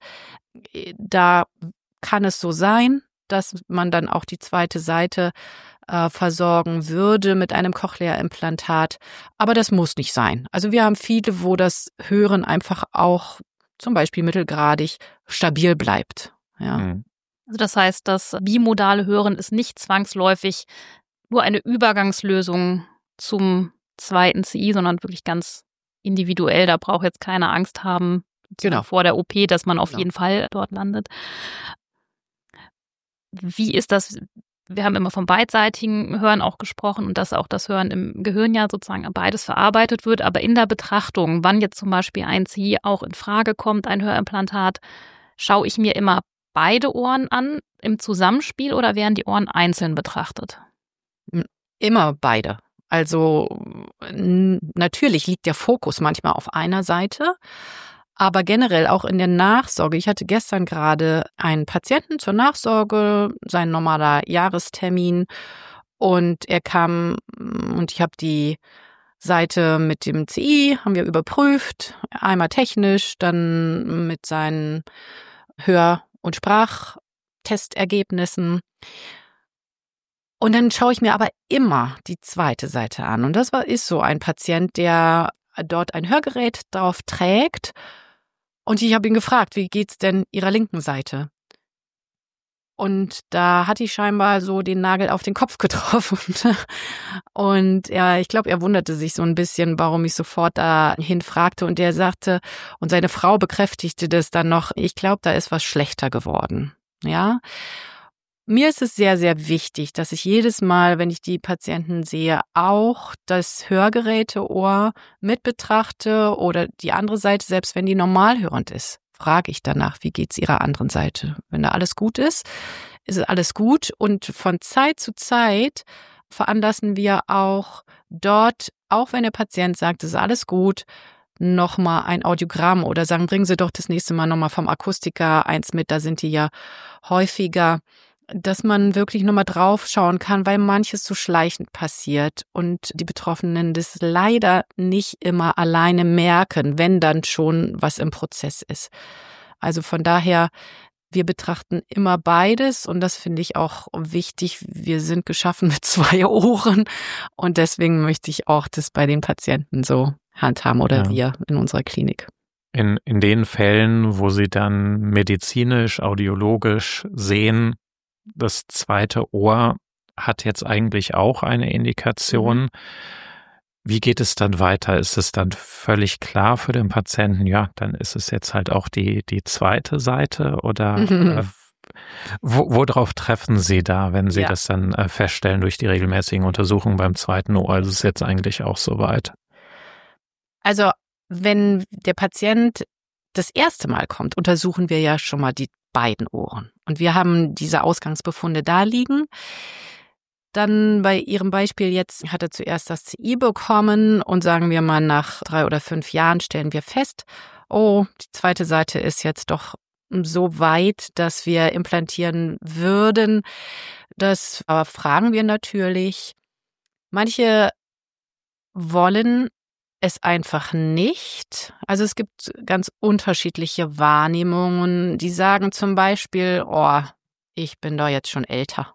Speaker 3: Da kann es so sein, dass man dann auch die zweite Seite äh, versorgen würde mit einem Cochlea-Implantat. Aber das muss nicht sein. Also wir haben viele, wo das Hören einfach auch zum Beispiel mittelgradig stabil bleibt. Ja.
Speaker 1: Mhm. Also das heißt, das bimodale Hören ist nicht zwangsläufig nur eine Übergangslösung zum zweiten C I, sondern wirklich ganz individuell. Da braucht jetzt keiner Angst haben
Speaker 3: genau.
Speaker 1: vor der O P, dass man auf
Speaker 3: genau.
Speaker 1: jeden Fall dort landet. Wie ist das? Wir haben immer vom beidseitigen Hören auch gesprochen und dass auch das Hören im Gehirn ja sozusagen beides verarbeitet wird. Aber in der Betrachtung, wann jetzt zum Beispiel ein C I auch in Frage kommt, ein Hörimplantat, schaue ich mir immer beide Ohren an im Zusammenspiel oder werden die Ohren einzeln betrachtet?
Speaker 3: Immer beide. Also n- natürlich liegt der Fokus manchmal auf einer Seite, aber generell auch in der Nachsorge. Ich hatte gestern gerade einen Patienten zur Nachsorge, sein normaler Jahrestermin und er kam und ich habe die Seite mit dem C I, haben wir überprüft, einmal technisch, dann mit seinen Hör- und Sprachtestergebnissen. Und dann schaue ich mir aber immer die zweite Seite an. Und das war, ist so ein Patient, der dort ein Hörgerät drauf trägt. Und ich habe ihn gefragt, wie geht's denn Ihrer linken Seite? Und da hat ich scheinbar so den Nagel auf den Kopf getroffen. Und ja, ich glaube, er wunderte sich so ein bisschen, warum ich sofort dahin fragte. Und er sagte, und seine Frau bekräftigte das dann noch, ich glaube, da ist was schlechter geworden. Ja. Mir ist es sehr, sehr wichtig, dass ich jedes Mal, wenn ich die Patienten sehe, auch das Hörgeräteohr mit betrachte oder die andere Seite, selbst wenn die normalhörend ist, frage ich danach, wie geht's ihrer anderen Seite. Wenn da alles gut ist, ist es alles gut. Und von Zeit zu Zeit veranlassen wir auch dort, auch wenn der Patient sagt, es ist alles gut, nochmal ein Audiogramm oder sagen, bringen Sie doch das nächste Mal nochmal vom Akustiker eins mit, da sind die ja häufiger, dass man wirklich nochmal drauf schauen kann, weil manches so schleichend passiert und die Betroffenen das leider nicht immer alleine merken, wenn dann schon was im Prozess ist. Also von daher, wir betrachten immer beides und das finde ich auch wichtig. Wir sind geschaffen mit zwei Ohren und deswegen möchte ich auch das bei den Patienten so handhaben oder ja. wir in unserer Klinik.
Speaker 2: In, in den Fällen, wo Sie dann medizinisch, audiologisch sehen, das zweite Ohr hat jetzt eigentlich auch eine Indikation. Mhm. Wie geht es dann weiter? Ist es dann völlig klar für den Patienten, ja, dann ist es jetzt halt auch die, die zweite Seite oder mhm. äh, wo, worauf treffen Sie da, wenn Sie ja. das dann äh, feststellen durch die regelmäßigen Untersuchungen beim zweiten Ohr? Also ist es jetzt eigentlich auch soweit?
Speaker 3: Also wenn der Patient das erste Mal kommt, untersuchen wir ja schon mal die beiden Ohren. Und wir haben diese Ausgangsbefunde da liegen. Dann bei Ihrem Beispiel jetzt hat er zuerst das C I bekommen und sagen wir mal nach drei oder fünf Jahren stellen wir fest, oh, die zweite Seite ist jetzt doch so weit, dass wir implantieren würden. Das aber fragen wir natürlich. Manche wollen es einfach nicht. Also es gibt ganz unterschiedliche Wahrnehmungen. Die sagen zum Beispiel, oh, ich bin doch jetzt schon älter.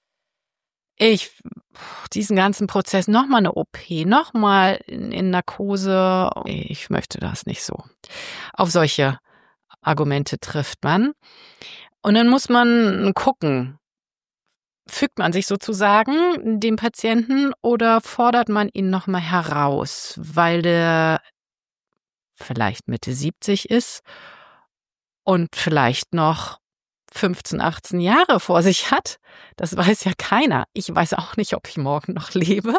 Speaker 3: Ich, diesen ganzen Prozess, nochmal eine O P, nochmal in, in Narkose, ich möchte das nicht so. Auf solche Argumente trifft man. Und dann muss man gucken, fügt man sich sozusagen dem Patienten oder fordert man ihn nochmal heraus, weil der vielleicht Mitte siebzig ist und vielleicht noch fünfzehn, achtzehn Jahre vor sich hat. Das weiß ja keiner. Ich weiß auch nicht, ob ich morgen noch lebe.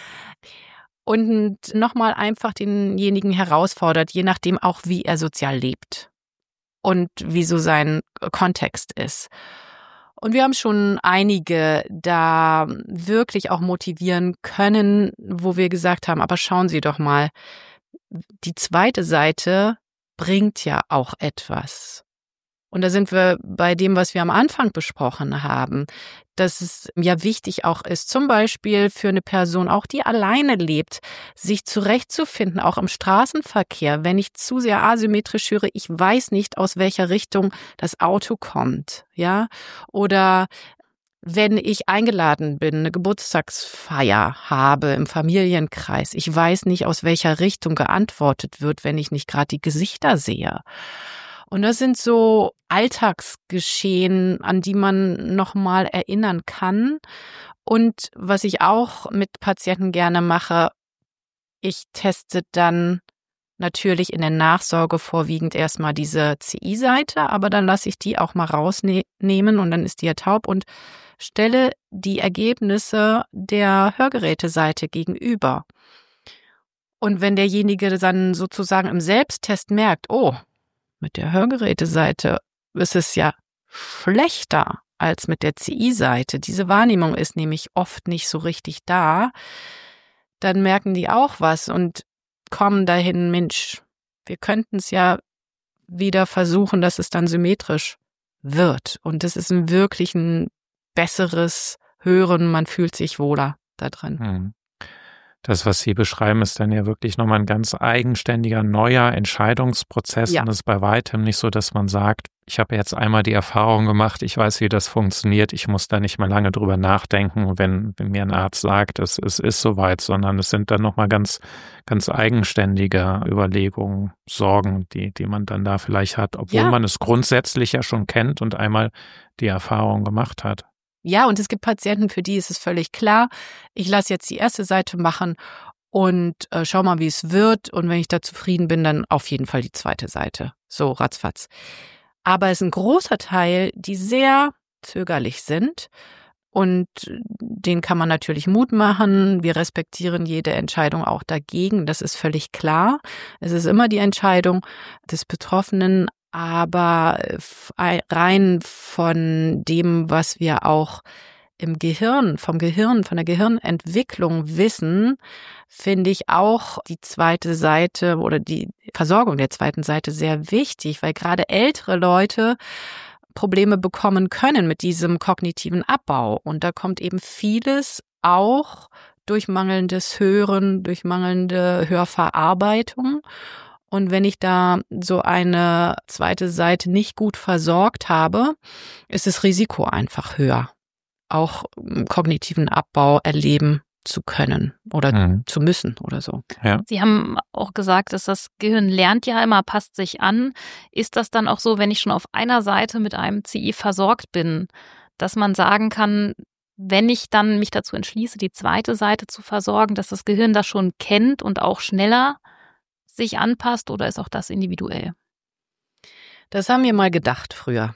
Speaker 3: Und nochmal einfach denjenigen herausfordert, je nachdem auch, wie er sozial lebt und wie so sein Kontext ist. Und wir haben schon einige da wirklich auch motivieren können, wo wir gesagt haben, aber schauen Sie doch mal, die zweite Seite bringt ja auch etwas. Und da sind wir bei dem, was wir am Anfang besprochen haben, dass es ja wichtig auch ist, zum Beispiel für eine Person, auch die alleine lebt, sich zurechtzufinden, auch im Straßenverkehr. Wenn ich zu sehr asymmetrisch höre, ich weiß nicht, aus welcher Richtung das Auto kommt, ja. Oder wenn ich eingeladen bin, eine Geburtstagsfeier habe im Familienkreis, ich weiß nicht, aus welcher Richtung geantwortet wird, wenn ich nicht gerade die Gesichter sehe. Und das sind so Alltagsgeschehen, an die man nochmal erinnern kann. Und was ich auch mit Patienten gerne mache, ich teste dann natürlich in der Nachsorge vorwiegend erstmal diese C I-Seite, aber dann lasse ich die auch mal rausnehmen und dann ist die ja taub und stelle die Ergebnisse der Hörgeräteseite gegenüber. Und wenn derjenige dann sozusagen im Selbsttest merkt, oh, mit der Hörgeräteseite ist es ja schlechter als mit der C I-Seite. Diese Wahrnehmung ist nämlich oft nicht so richtig da. Dann merken die auch was und kommen dahin, Mensch, wir könnten es ja wieder versuchen, dass es dann symmetrisch wird. Und das ist ein wirklich ein besseres Hören, man fühlt sich wohler da drin.
Speaker 2: Hm. Das, was Sie beschreiben, ist dann ja wirklich nochmal ein ganz eigenständiger, neuer Entscheidungsprozess.
Speaker 3: Ja.
Speaker 2: Und es ist bei weitem nicht so, dass man sagt, ich habe jetzt einmal die Erfahrung gemacht, ich weiß, wie das funktioniert, ich muss da nicht mehr lange drüber nachdenken, wenn, wenn mir ein Arzt sagt, es, es ist soweit, sondern es sind dann nochmal ganz, ganz eigenständige Überlegungen, Sorgen, die, die man dann da vielleicht hat, obwohl
Speaker 3: Ja.
Speaker 2: man es grundsätzlich ja schon kennt und einmal die Erfahrung gemacht hat.
Speaker 3: Ja, und es gibt Patienten, für die ist es völlig klar, ich lasse jetzt die erste Seite machen und äh, schau mal, wie es wird. Und wenn ich da zufrieden bin, dann auf jeden Fall die zweite Seite. So, ratzfatz. Aber es ist ein großer Teil, die sehr zögerlich sind. Und denen kann man natürlich Mut machen. Wir respektieren jede Entscheidung auch dagegen. Das ist völlig klar. Es ist immer die Entscheidung des Betroffenen. Aber rein von dem, was wir auch im Gehirn, vom Gehirn, von der Gehirnentwicklung wissen, finde ich auch die zweite Seite oder die Versorgung der zweiten Seite sehr wichtig, weil gerade ältere Leute Probleme bekommen können mit diesem kognitiven Abbau. Und da kommt eben vieles auch durch mangelndes Hören, durch mangelnde Hörverarbeitung. Und wenn ich da so eine zweite Seite nicht gut versorgt habe, ist das Risiko einfach höher, auch kognitiven Abbau erleben zu können oder mhm. zu müssen oder so.
Speaker 1: Ja. Sie haben auch gesagt, dass das Gehirn lernt ja immer, passt sich an. Ist das dann auch so, wenn ich schon auf einer Seite mit einem C I versorgt bin, dass man sagen kann, wenn ich dann mich dazu entschließe, die zweite Seite zu versorgen, dass das Gehirn das schon kennt und auch schneller sich anpasst, oder ist auch das individuell?
Speaker 3: Das haben wir mal gedacht früher,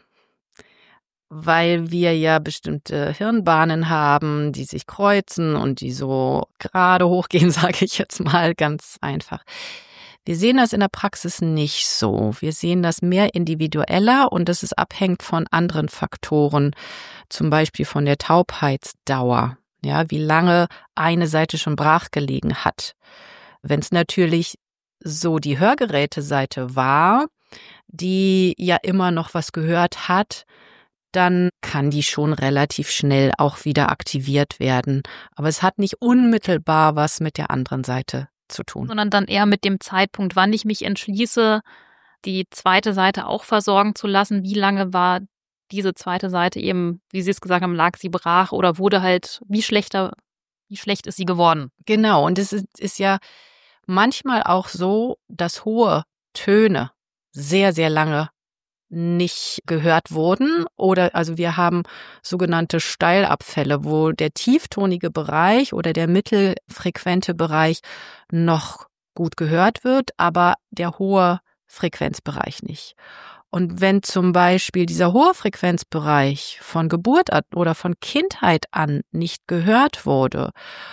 Speaker 3: weil wir ja bestimmte Hirnbahnen haben, die sich kreuzen und die so gerade hochgehen, sage ich jetzt mal ganz einfach. Wir sehen das in der Praxis nicht so. Wir sehen das mehr individueller und das ist abhängig von anderen Faktoren, zum Beispiel von der Taubheitsdauer, ja, wie lange eine Seite schon brach gelegen hat. Wenn es natürlich so die Hörgeräteseite war, die ja immer noch was gehört hat, dann kann die schon relativ schnell auch wieder aktiviert werden. Aber es hat nicht unmittelbar was mit der anderen Seite zu tun.
Speaker 1: Sondern dann eher mit dem Zeitpunkt, wann ich mich entschließe, die zweite Seite auch versorgen zu lassen. Wie lange war diese zweite Seite eben, wie Sie es gesagt haben, lag sie brach oder wurde halt, wie schlechter, wie schlecht ist sie geworden?
Speaker 3: Genau, und es ist, ist ja manchmal auch so, dass hohe Töne sehr, sehr lange nicht gehört wurden oder also wir haben sogenannte Steilabfälle, wo der tieftonige Bereich oder der mittelfrequente Bereich noch gut gehört wird, aber der hohe Frequenzbereich nicht. Und wenn zum Beispiel dieser hohe Frequenzbereich von Geburt an oder von Kindheit an nicht gehört wurde,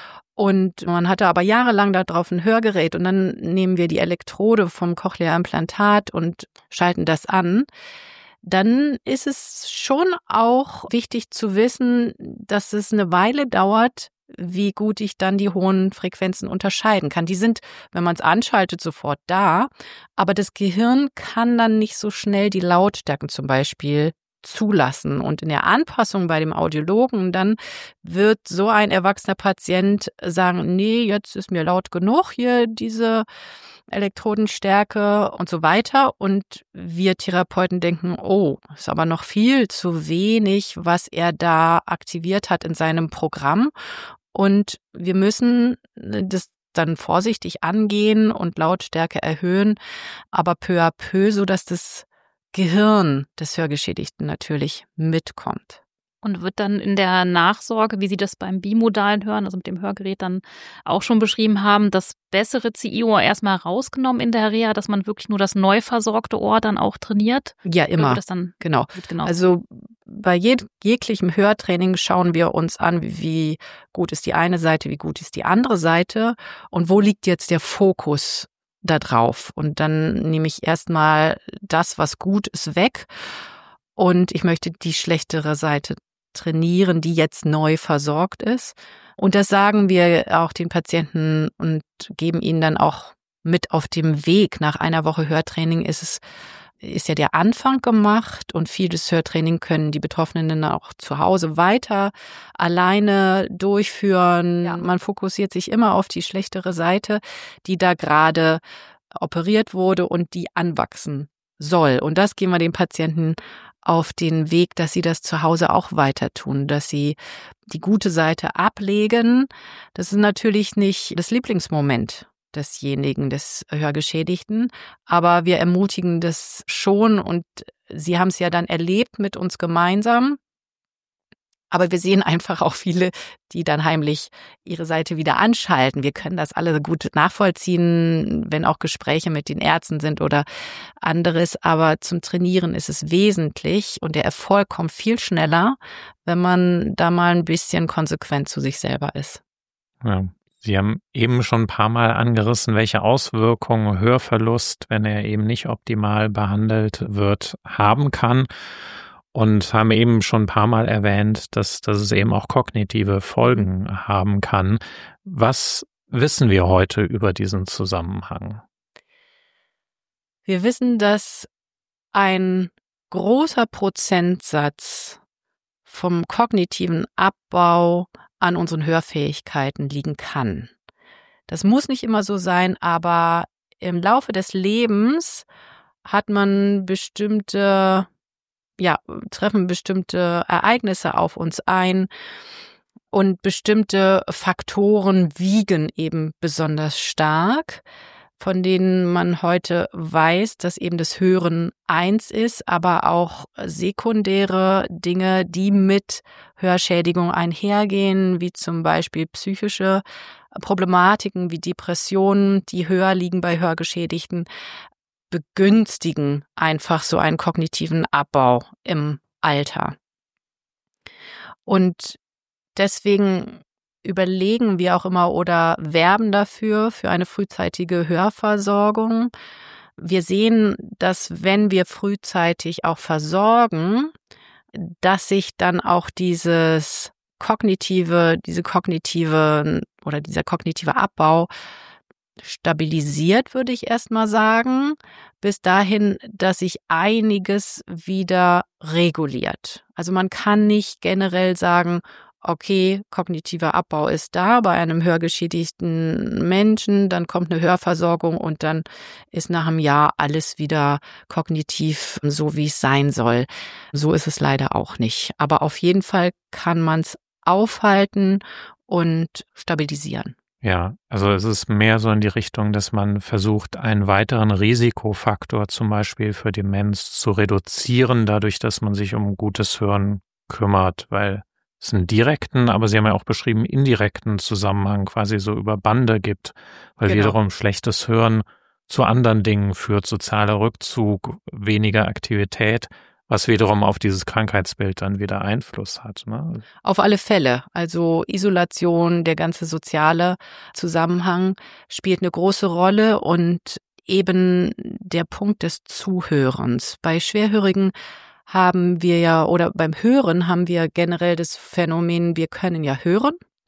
Speaker 3: und man hatte aber jahrelang darauf ein Hörgerät und dann nehmen wir die Elektrode vom Cochlea-Implantat und schalten das an, dann ist es schon auch wichtig zu wissen, dass es eine Weile dauert, wie gut ich dann die hohen Frequenzen unterscheiden kann. Die sind, wenn man es anschaltet, sofort da, aber das Gehirn kann dann nicht so schnell die Lautstärken zum Beispiel zulassen. Und in der Anpassung bei dem Audiologen, dann wird so ein erwachsener Patient sagen, nee, jetzt ist mir laut genug hier diese Elektrodenstärke und so weiter. Und wir Therapeuten denken, oh, ist aber noch viel zu wenig, was er da aktiviert hat in seinem Programm. Und wir müssen das dann vorsichtig angehen und Lautstärke erhöhen, aber peu à peu, so dass das Gehirn des Hörgeschädigten natürlich mitkommt.
Speaker 1: Und wird dann in der Nachsorge, wie Sie das beim bimodalen Hören, also mit dem Hörgerät dann auch schon beschrieben haben, das bessere C I-Ohr erstmal rausgenommen in der Reha, dass man wirklich nur das neu versorgte Ohr dann auch trainiert?
Speaker 3: Ja, immer.
Speaker 1: Das dann
Speaker 3: genau. genau. Also bei jeg- jeglichem Hörtraining schauen wir uns an, wie gut ist die eine Seite, wie gut ist die andere Seite und wo liegt jetzt der Fokus da drauf. Und dann nehme ich erstmal das, was gut ist, weg. Und ich möchte die schlechtere Seite trainieren, die jetzt neu versorgt ist. Und das sagen wir auch den Patienten und geben ihnen dann auch mit auf dem Weg. Nach einer Woche Hörtraining ist es ist ja der Anfang gemacht und vieles Hörtraining können die Betroffenen dann auch zu Hause weiter alleine durchführen. Ja. Man fokussiert sich immer auf die schlechtere Seite, die da gerade operiert wurde und die anwachsen soll. Und das gehen wir den Patienten auf den Weg, dass sie das zu Hause auch weiter tun, dass sie die gute Seite ablegen. Das ist natürlich nicht das Lieblingsmoment desjenigen, des Hörgeschädigten, aber wir ermutigen das schon und sie haben es ja dann erlebt mit uns gemeinsam. Aber wir sehen einfach auch viele, die dann heimlich ihre Seite wieder anschalten. Wir können das alle gut nachvollziehen, wenn auch Gespräche mit den Ärzten sind oder anderes. Aber zum Trainieren ist es wesentlich und der Erfolg kommt viel schneller, wenn man da mal ein bisschen konsequent zu sich selber ist.
Speaker 2: Ja. Sie haben eben schon ein paar Mal angerissen, welche Auswirkungen Hörverlust, wenn er eben nicht optimal behandelt wird, haben kann. Und haben eben schon ein paar Mal erwähnt, dass, dass es eben auch kognitive Folgen haben kann. Was wissen wir heute über diesen Zusammenhang?
Speaker 3: Wir wissen, dass ein großer Prozentsatz vom kognitiven Abbau an unseren Hörfähigkeiten liegen kann. Das muss nicht immer so sein, aber im Laufe des Lebens hat man bestimmte ja, treffen bestimmte Ereignisse auf uns ein und bestimmte Faktoren wiegen eben besonders stark, von denen man heute weiß, dass eben das Hören eins ist, aber auch sekundäre Dinge, die mit Hörschädigung einhergehen, wie zum Beispiel psychische Problematiken wie Depressionen, die höher liegen bei Hörgeschädigten, begünstigen einfach so einen kognitiven Abbau im Alter. Und deswegen überlegen wir auch immer oder werben dafür, für eine frühzeitige Hörversorgung. Wir sehen, dass wenn wir frühzeitig auch versorgen, dass sich dann auch dieses kognitive, diese kognitive oder dieser kognitive Abbau stabilisiert, würde ich erstmal sagen, bis dahin, dass sich einiges wieder reguliert. Also man kann nicht generell sagen, okay, kognitiver Abbau ist da bei einem hörgeschädigten Menschen, dann kommt eine Hörversorgung und dann ist nach einem Jahr alles wieder kognitiv so, wie es sein soll. So ist es leider auch nicht. Aber auf jeden Fall kann man es aufhalten und stabilisieren.
Speaker 2: Ja, also es ist mehr so in die Richtung, dass man versucht, einen weiteren Risikofaktor zum Beispiel für Demenz zu reduzieren, dadurch, dass man sich um gutes Hören kümmert, weil es einen direkten, aber Sie haben ja auch beschrieben, indirekten Zusammenhang quasi so über Bande gibt, weil genau. wiederum schlechtes Hören zu anderen Dingen führt, sozialer Rückzug, weniger Aktivität, was wiederum auf dieses Krankheitsbild dann wieder Einfluss hat. Ne?
Speaker 3: Auf alle Fälle. Also Isolation, der ganze soziale Zusammenhang spielt eine große Rolle und eben der Punkt des Zuhörens. Bei Schwerhörigen haben wir ja, oder beim Hören haben wir generell das Phänomen, wir können ja hören,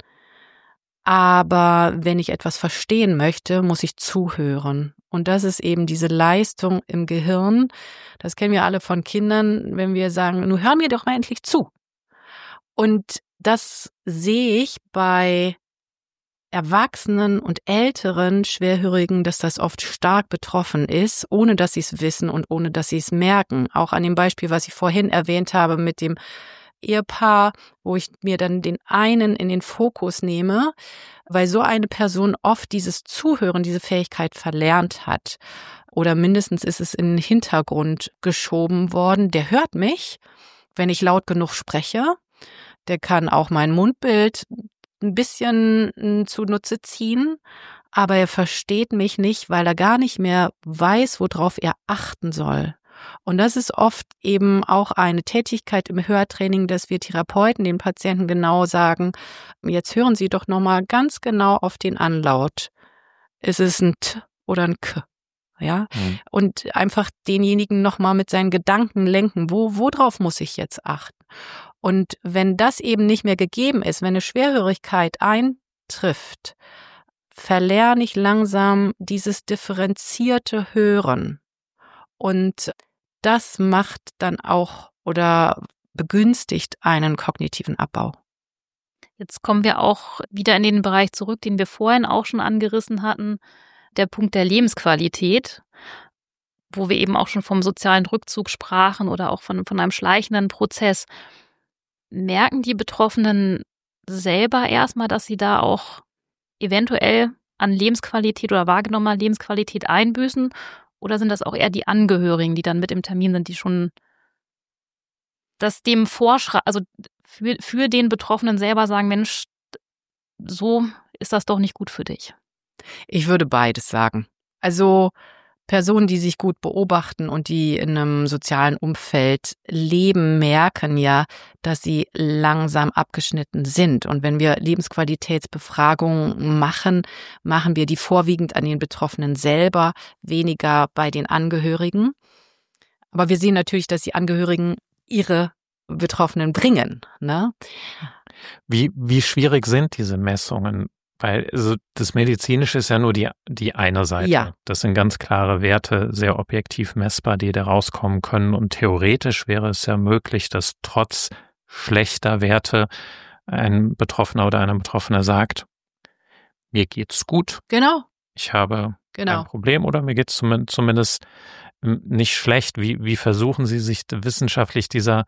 Speaker 3: aber wenn ich etwas verstehen möchte, muss ich zuhören. Und das ist eben diese Leistung im Gehirn. Das kennen wir alle von Kindern, wenn wir sagen, nun hör mir doch mal endlich zu. Und das sehe ich bei Erwachsenen und älteren Schwerhörigen, dass das oft stark betroffen ist, ohne dass sie es wissen und ohne dass sie es merken. Auch an dem Beispiel, was ich vorhin erwähnt habe mit dem Ehepaar, wo ich mir dann den einen in den Fokus nehme, weil so eine Person oft dieses Zuhören, diese Fähigkeit verlernt hat. Oder mindestens ist es in den Hintergrund geschoben worden. Der hört mich, wenn ich laut genug spreche. Der kann auch mein Mundbild ein bisschen zunutze ziehen, aber er versteht mich nicht, weil er gar nicht mehr weiß, worauf er achten soll. Und das ist oft eben auch eine Tätigkeit im Hörtraining, dass wir Therapeuten den Patienten genau sagen, jetzt hören Sie doch nochmal ganz genau auf den Anlaut. Ist es ein T oder ein K? Ja, mhm. Und einfach denjenigen nochmal mit seinen Gedanken lenken, wo, worauf muss ich jetzt achten? Und wenn das eben nicht mehr gegeben ist, wenn eine Schwerhörigkeit eintrifft, verlerne ich langsam dieses differenzierte Hören. Und das macht dann auch oder begünstigt einen kognitiven Abbau.
Speaker 1: Jetzt kommen wir auch wieder in den Bereich zurück, den wir vorhin auch schon angerissen hatten, der Punkt der Lebensqualität, wo wir eben auch schon vom sozialen Rückzug sprachen oder auch von, von einem schleichenden Prozess. Merken die Betroffenen selber erstmal, dass sie da auch eventuell an Lebensqualität oder wahrgenommener Lebensqualität einbüßen? Oder sind das auch eher die Angehörigen, die dann mit im Termin sind, die schon das dem vorschreiben, also für, für den Betroffenen selber sagen, Mensch, so ist das doch nicht gut für dich?
Speaker 3: Ich würde beides sagen. Also Personen, die sich gut beobachten und die in einem sozialen Umfeld leben, merken ja, dass sie langsam abgeschnitten sind. Und wenn wir Lebensqualitätsbefragungen machen, machen wir die vorwiegend an den Betroffenen selber, weniger bei den Angehörigen. Aber wir sehen natürlich, dass die Angehörigen ihre Betroffenen bringen, ne?
Speaker 2: Wie, wie schwierig sind diese Messungen? Weil also das Medizinische ist ja nur die, die eine Seite.
Speaker 3: Ja.
Speaker 2: Das sind ganz klare Werte, sehr objektiv messbar, die da rauskommen können. Und theoretisch wäre es ja möglich, dass trotz schlechter Werte ein Betroffener oder eine Betroffene sagt, mir geht's gut.
Speaker 3: Genau.
Speaker 2: Ich habe
Speaker 3: genau.
Speaker 2: ein Problem oder mir geht's zumindest, zumindest nicht schlecht. Wie, wie versuchen Sie sich wissenschaftlich dieser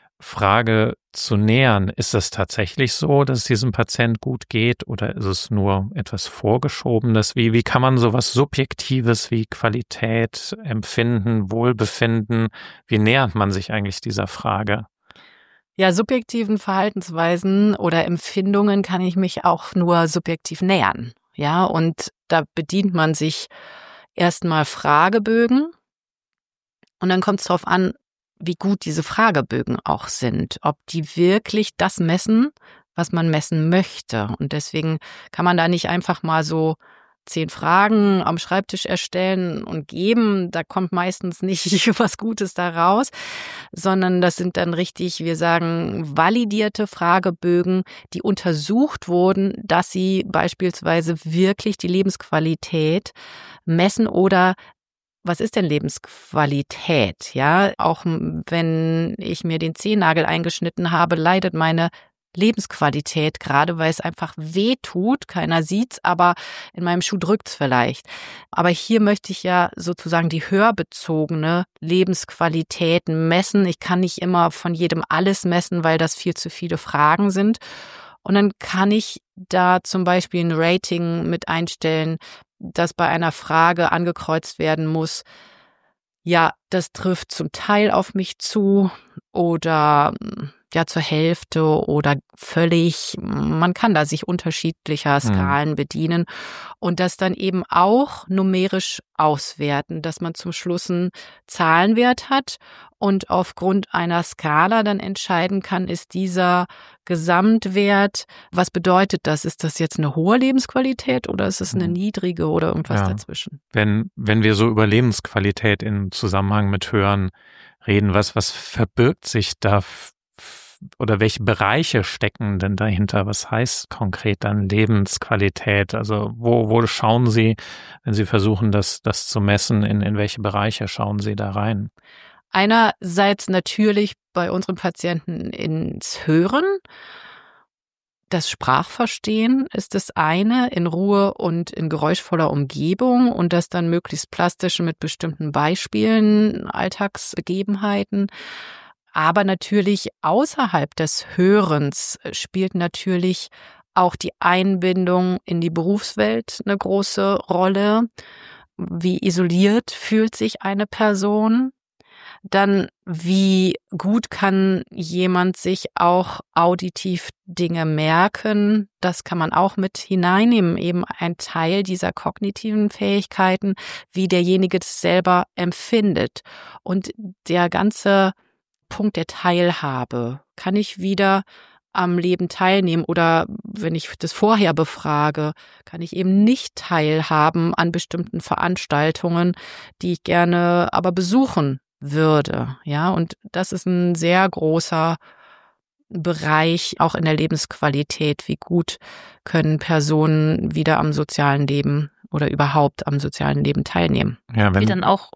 Speaker 2: Frage zu nähern? Ist das tatsächlich so, dass es diesem Patient gut geht oder ist es nur etwas Vorgeschobenes? Wie, wie kann man sowas Subjektives wie Qualität, Empfinden, Wohlbefinden, wie nähert man sich eigentlich dieser Frage?
Speaker 3: Ja, subjektiven Verhaltensweisen oder Empfindungen kann ich mich auch nur subjektiv nähern. Ja, und da bedient man sich erstmal Fragebögen und dann kommt es darauf an, wie gut diese Fragebögen auch sind, ob die wirklich das messen, was man messen möchte. Und deswegen kann man da nicht einfach mal so zehn Fragen am Schreibtisch erstellen und geben. Da kommt meistens nicht was Gutes da raus, sondern das sind dann richtig, wir sagen, validierte Fragebögen, die untersucht wurden, dass sie beispielsweise wirklich die Lebensqualität messen oder was ist denn Lebensqualität? Ja, auch wenn ich mir den Zehennagel eingeschnitten habe, leidet meine Lebensqualität, gerade weil es einfach weh tut. Keiner sieht's, aber in meinem Schuh drückt's vielleicht. Aber hier möchte ich ja sozusagen die hörbezogene Lebensqualität messen. Ich kann nicht immer von jedem alles messen, weil das viel zu viele Fragen sind. Und dann kann ich da zum Beispiel ein Rating mit einstellen, dass bei einer Frage angekreuzt werden muss, ja, das trifft zum Teil auf mich zu oder ja zur Hälfte oder völlig. Man kann da sich unterschiedlicher Skalen mhm. bedienen und das dann eben auch numerisch auswerten, dass man zum Schluss einen Zahlenwert hat und aufgrund einer Skala dann entscheiden kann, ist dieser Gesamtwert, was bedeutet das? Ist das jetzt eine hohe Lebensqualität oder ist es eine niedrige oder irgendwas ja. dazwischen?
Speaker 2: Wenn, wenn wir so über Lebensqualität im Zusammenhang mit Hören reden, was, was verbirgt sich da oder welche Bereiche stecken denn dahinter? Was heißt konkret dann Lebensqualität? Also wo, wo schauen Sie, wenn Sie versuchen, das, das zu messen, in, in welche Bereiche schauen Sie da rein?
Speaker 3: Einerseits natürlich bei unseren Patienten ins Hören. Das Sprachverstehen ist das eine, in Ruhe und in geräuschvoller Umgebung und das dann möglichst plastisch mit bestimmten Beispielen, Alltagsbegebenheiten. Aber natürlich außerhalb des Hörens spielt natürlich auch die Einbindung in die Berufswelt eine große Rolle. Wie isoliert fühlt sich eine Person? Dann, wie gut kann jemand sich auch auditiv Dinge merken? Das kann man auch mit hineinnehmen, eben ein Teil dieser kognitiven Fähigkeiten, wie derjenige das selber empfindet. Und der ganze Punkt der Teilhabe, kann ich wieder am Leben teilnehmen oder wenn ich das vorher befrage, kann ich eben nicht teilhaben an bestimmten Veranstaltungen, die ich gerne aber besuchen würde, ja, und das ist ein sehr großer Bereich, auch in der Lebensqualität. Wie gut können Personen wieder am sozialen Leben oder überhaupt am sozialen Leben teilnehmen?
Speaker 1: Ja, wenn die dann auch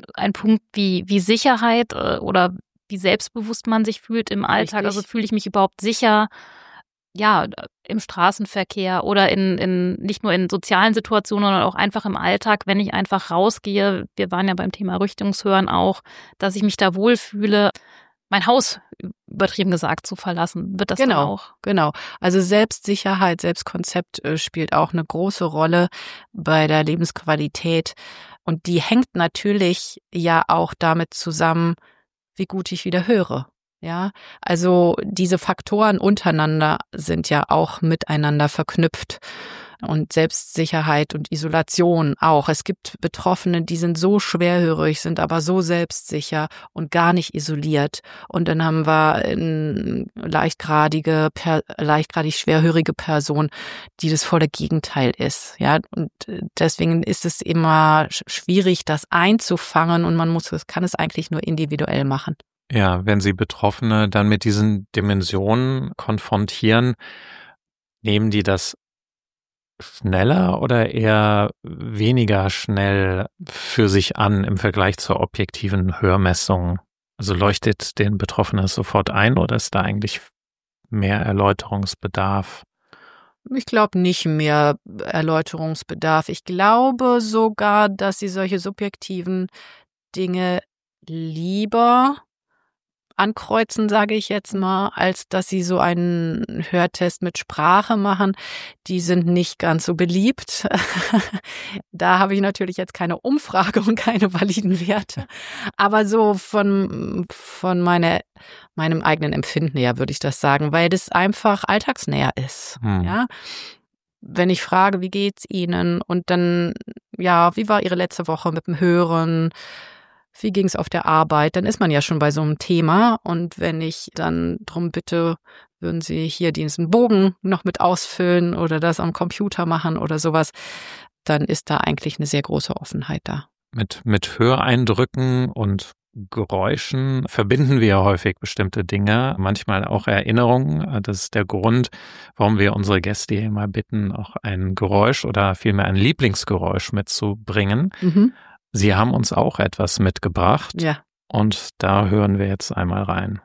Speaker 1: ein Punkt wie, wie Sicherheit äh, oder wie selbstbewusst man sich fühlt im Alltag.
Speaker 3: Richtig.
Speaker 1: Also fühle ich mich überhaupt sicher, ja, im Straßenverkehr oder in, in nicht nur in sozialen Situationen, sondern auch einfach im Alltag, wenn ich einfach rausgehe. Wir waren ja beim Thema Richtungshören auch, dass ich mich da wohlfühle, mein Haus, übertrieben gesagt, zu verlassen. Wird das
Speaker 3: genau,
Speaker 1: dann auch?
Speaker 3: Genau. Also Selbstsicherheit, Selbstkonzept äh, spielt auch eine große Rolle bei der Lebensqualität. Und die hängt natürlich ja auch damit zusammen, wie gut ich wieder höre. Ja, also diese Faktoren untereinander sind ja auch miteinander verknüpft. Und Selbstsicherheit und Isolation auch. Es gibt Betroffene, die sind so schwerhörig, sind aber so selbstsicher und gar nicht isoliert. Und dann haben wir eine leichtgradige, per, leichtgradig schwerhörige Person, die das volle Gegenteil ist. Ja, und deswegen ist es immer schwierig, das einzufangen und man muss, kann es eigentlich nur individuell machen.
Speaker 2: Ja, wenn Sie Betroffene dann mit diesen Dimensionen konfrontieren, nehmen die das schneller oder eher weniger schnell für sich an im Vergleich zur objektiven Hörmessung? Also leuchtet den Betroffenen sofort ein oder ist da eigentlich mehr Erläuterungsbedarf?
Speaker 3: Ich glaube nicht mehr Erläuterungsbedarf. Ich glaube sogar, dass sie solche subjektiven Dinge lieber ankreuzen, sage ich jetzt mal, als dass sie so einen Hörtest mit Sprache machen. Die sind nicht ganz so beliebt. Da habe ich natürlich jetzt keine Umfrage und keine validen Werte. Aber so von, von meine, meinem eigenen Empfinden her würde ich das sagen, weil das einfach alltagsnäher ist. Hm. Ja. Wenn ich frage, wie geht's Ihnen? Und dann, ja, wie war Ihre letzte Woche mit dem Hören? Wie ging es auf der Arbeit? Dann ist man ja schon bei so einem Thema. Und wenn ich dann drum bitte, würden Sie hier diesen Bogen noch mit ausfüllen oder das am Computer machen oder sowas, dann ist da eigentlich eine sehr große Offenheit da.
Speaker 2: Mit, mit Höreindrücken und Geräuschen verbinden wir häufig bestimmte Dinge, manchmal auch Erinnerungen. Das ist der Grund, warum wir unsere Gäste hier mal bitten, auch ein Geräusch oder vielmehr ein Lieblingsgeräusch mitzubringen. Mhm. Sie haben uns auch etwas mitgebracht.
Speaker 3: Ja.
Speaker 2: Und da hören wir jetzt einmal rein.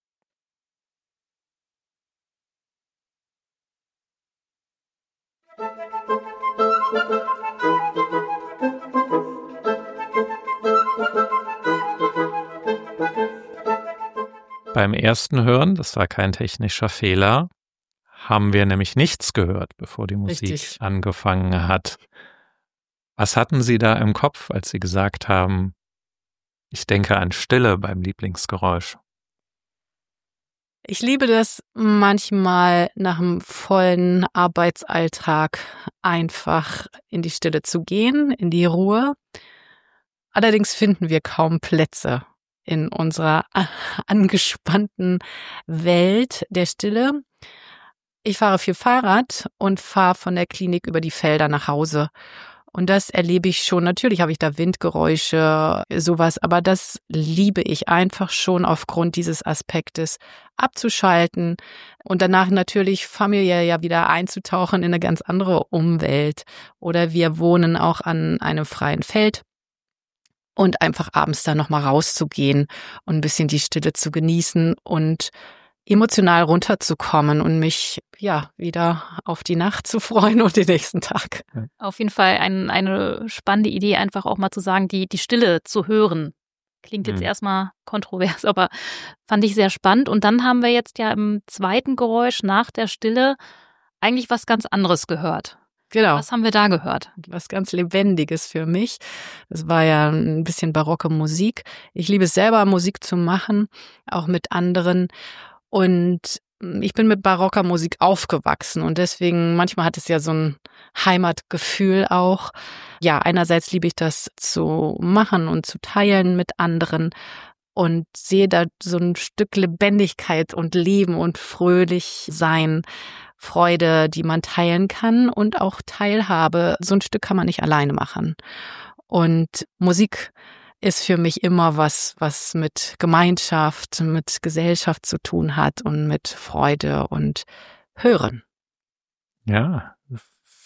Speaker 2: Beim ersten Hören, das war kein technischer Fehler, haben wir nämlich nichts gehört, bevor die Musik Richtig. angefangen hat. Was hatten Sie da im Kopf, als Sie gesagt haben, ich denke an Stille beim Lieblingsgeräusch?
Speaker 3: Ich liebe das manchmal nach einem vollen Arbeitsalltag einfach in die Stille zu gehen, in die Ruhe. Allerdings finden wir kaum Plätze in unserer angespannten Welt der Stille. Ich fahre viel Fahrrad und fahre von der Klinik über die Felder nach Hause. Und das erlebe ich schon. Natürlich habe ich da Windgeräusche, sowas, aber das liebe ich einfach schon aufgrund dieses Aspektes abzuschalten und danach natürlich familiär ja wieder einzutauchen in eine ganz andere Umwelt. Oder wir wohnen auch an einem freien Feld und einfach abends da nochmal rauszugehen und ein bisschen die Stille zu genießen und emotional runterzukommen und mich ja wieder auf die Nacht zu freuen und den nächsten Tag.
Speaker 1: Auf jeden Fall ein, eine spannende Idee, einfach auch mal zu sagen, die, die Stille zu hören. Klingt jetzt mhm. erstmal kontrovers, aber fand ich sehr spannend. Und dann haben wir jetzt ja im zweiten Geräusch nach der Stille eigentlich was ganz anderes gehört.
Speaker 3: Genau.
Speaker 1: Was haben wir da gehört?
Speaker 3: Was ganz Lebendiges für mich. Das war ja ein bisschen barocke Musik. Ich liebe es selber, Musik zu machen, auch mit anderen. Und ich bin mit barocker Musik aufgewachsen und deswegen, manchmal hat es ja so ein Heimatgefühl auch. Ja, einerseits liebe ich das zu machen und zu teilen mit anderen und sehe da so ein Stück Lebendigkeit und Leben und fröhlich sein, Freude, die man teilen kann und auch Teilhabe. So ein Stück kann man nicht alleine machen. Und Musik ist für mich immer was, was mit Gemeinschaft, mit Gesellschaft zu tun hat und mit Freude und Hören.
Speaker 2: Ja,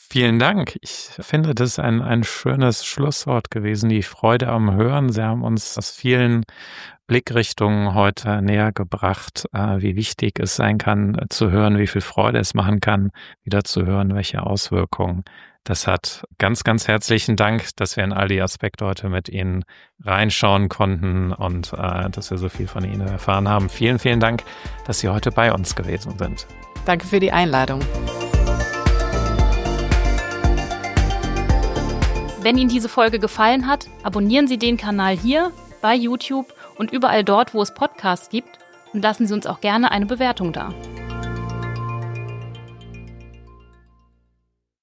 Speaker 2: Vielen Dank. Ich finde, das ist ein, ein schönes Schlusswort gewesen. Die Freude am Hören. Sie haben uns aus vielen Blickrichtungen heute näher gebracht, äh, wie wichtig es sein kann, äh, zu hören, wie viel Freude es machen kann, wieder zu hören, welche Auswirkungen das hat. Ganz, ganz herzlichen Dank, dass wir in all die Aspekte heute mit Ihnen reinschauen konnten und äh, dass wir so viel von Ihnen erfahren haben. Vielen, vielen Dank, dass Sie heute bei uns gewesen sind.
Speaker 3: Danke für die Einladung.
Speaker 1: Wenn Ihnen diese Folge gefallen hat, abonnieren Sie den Kanal hier bei YouTube und überall dort, wo es Podcasts gibt, und lassen Sie uns auch gerne eine Bewertung da.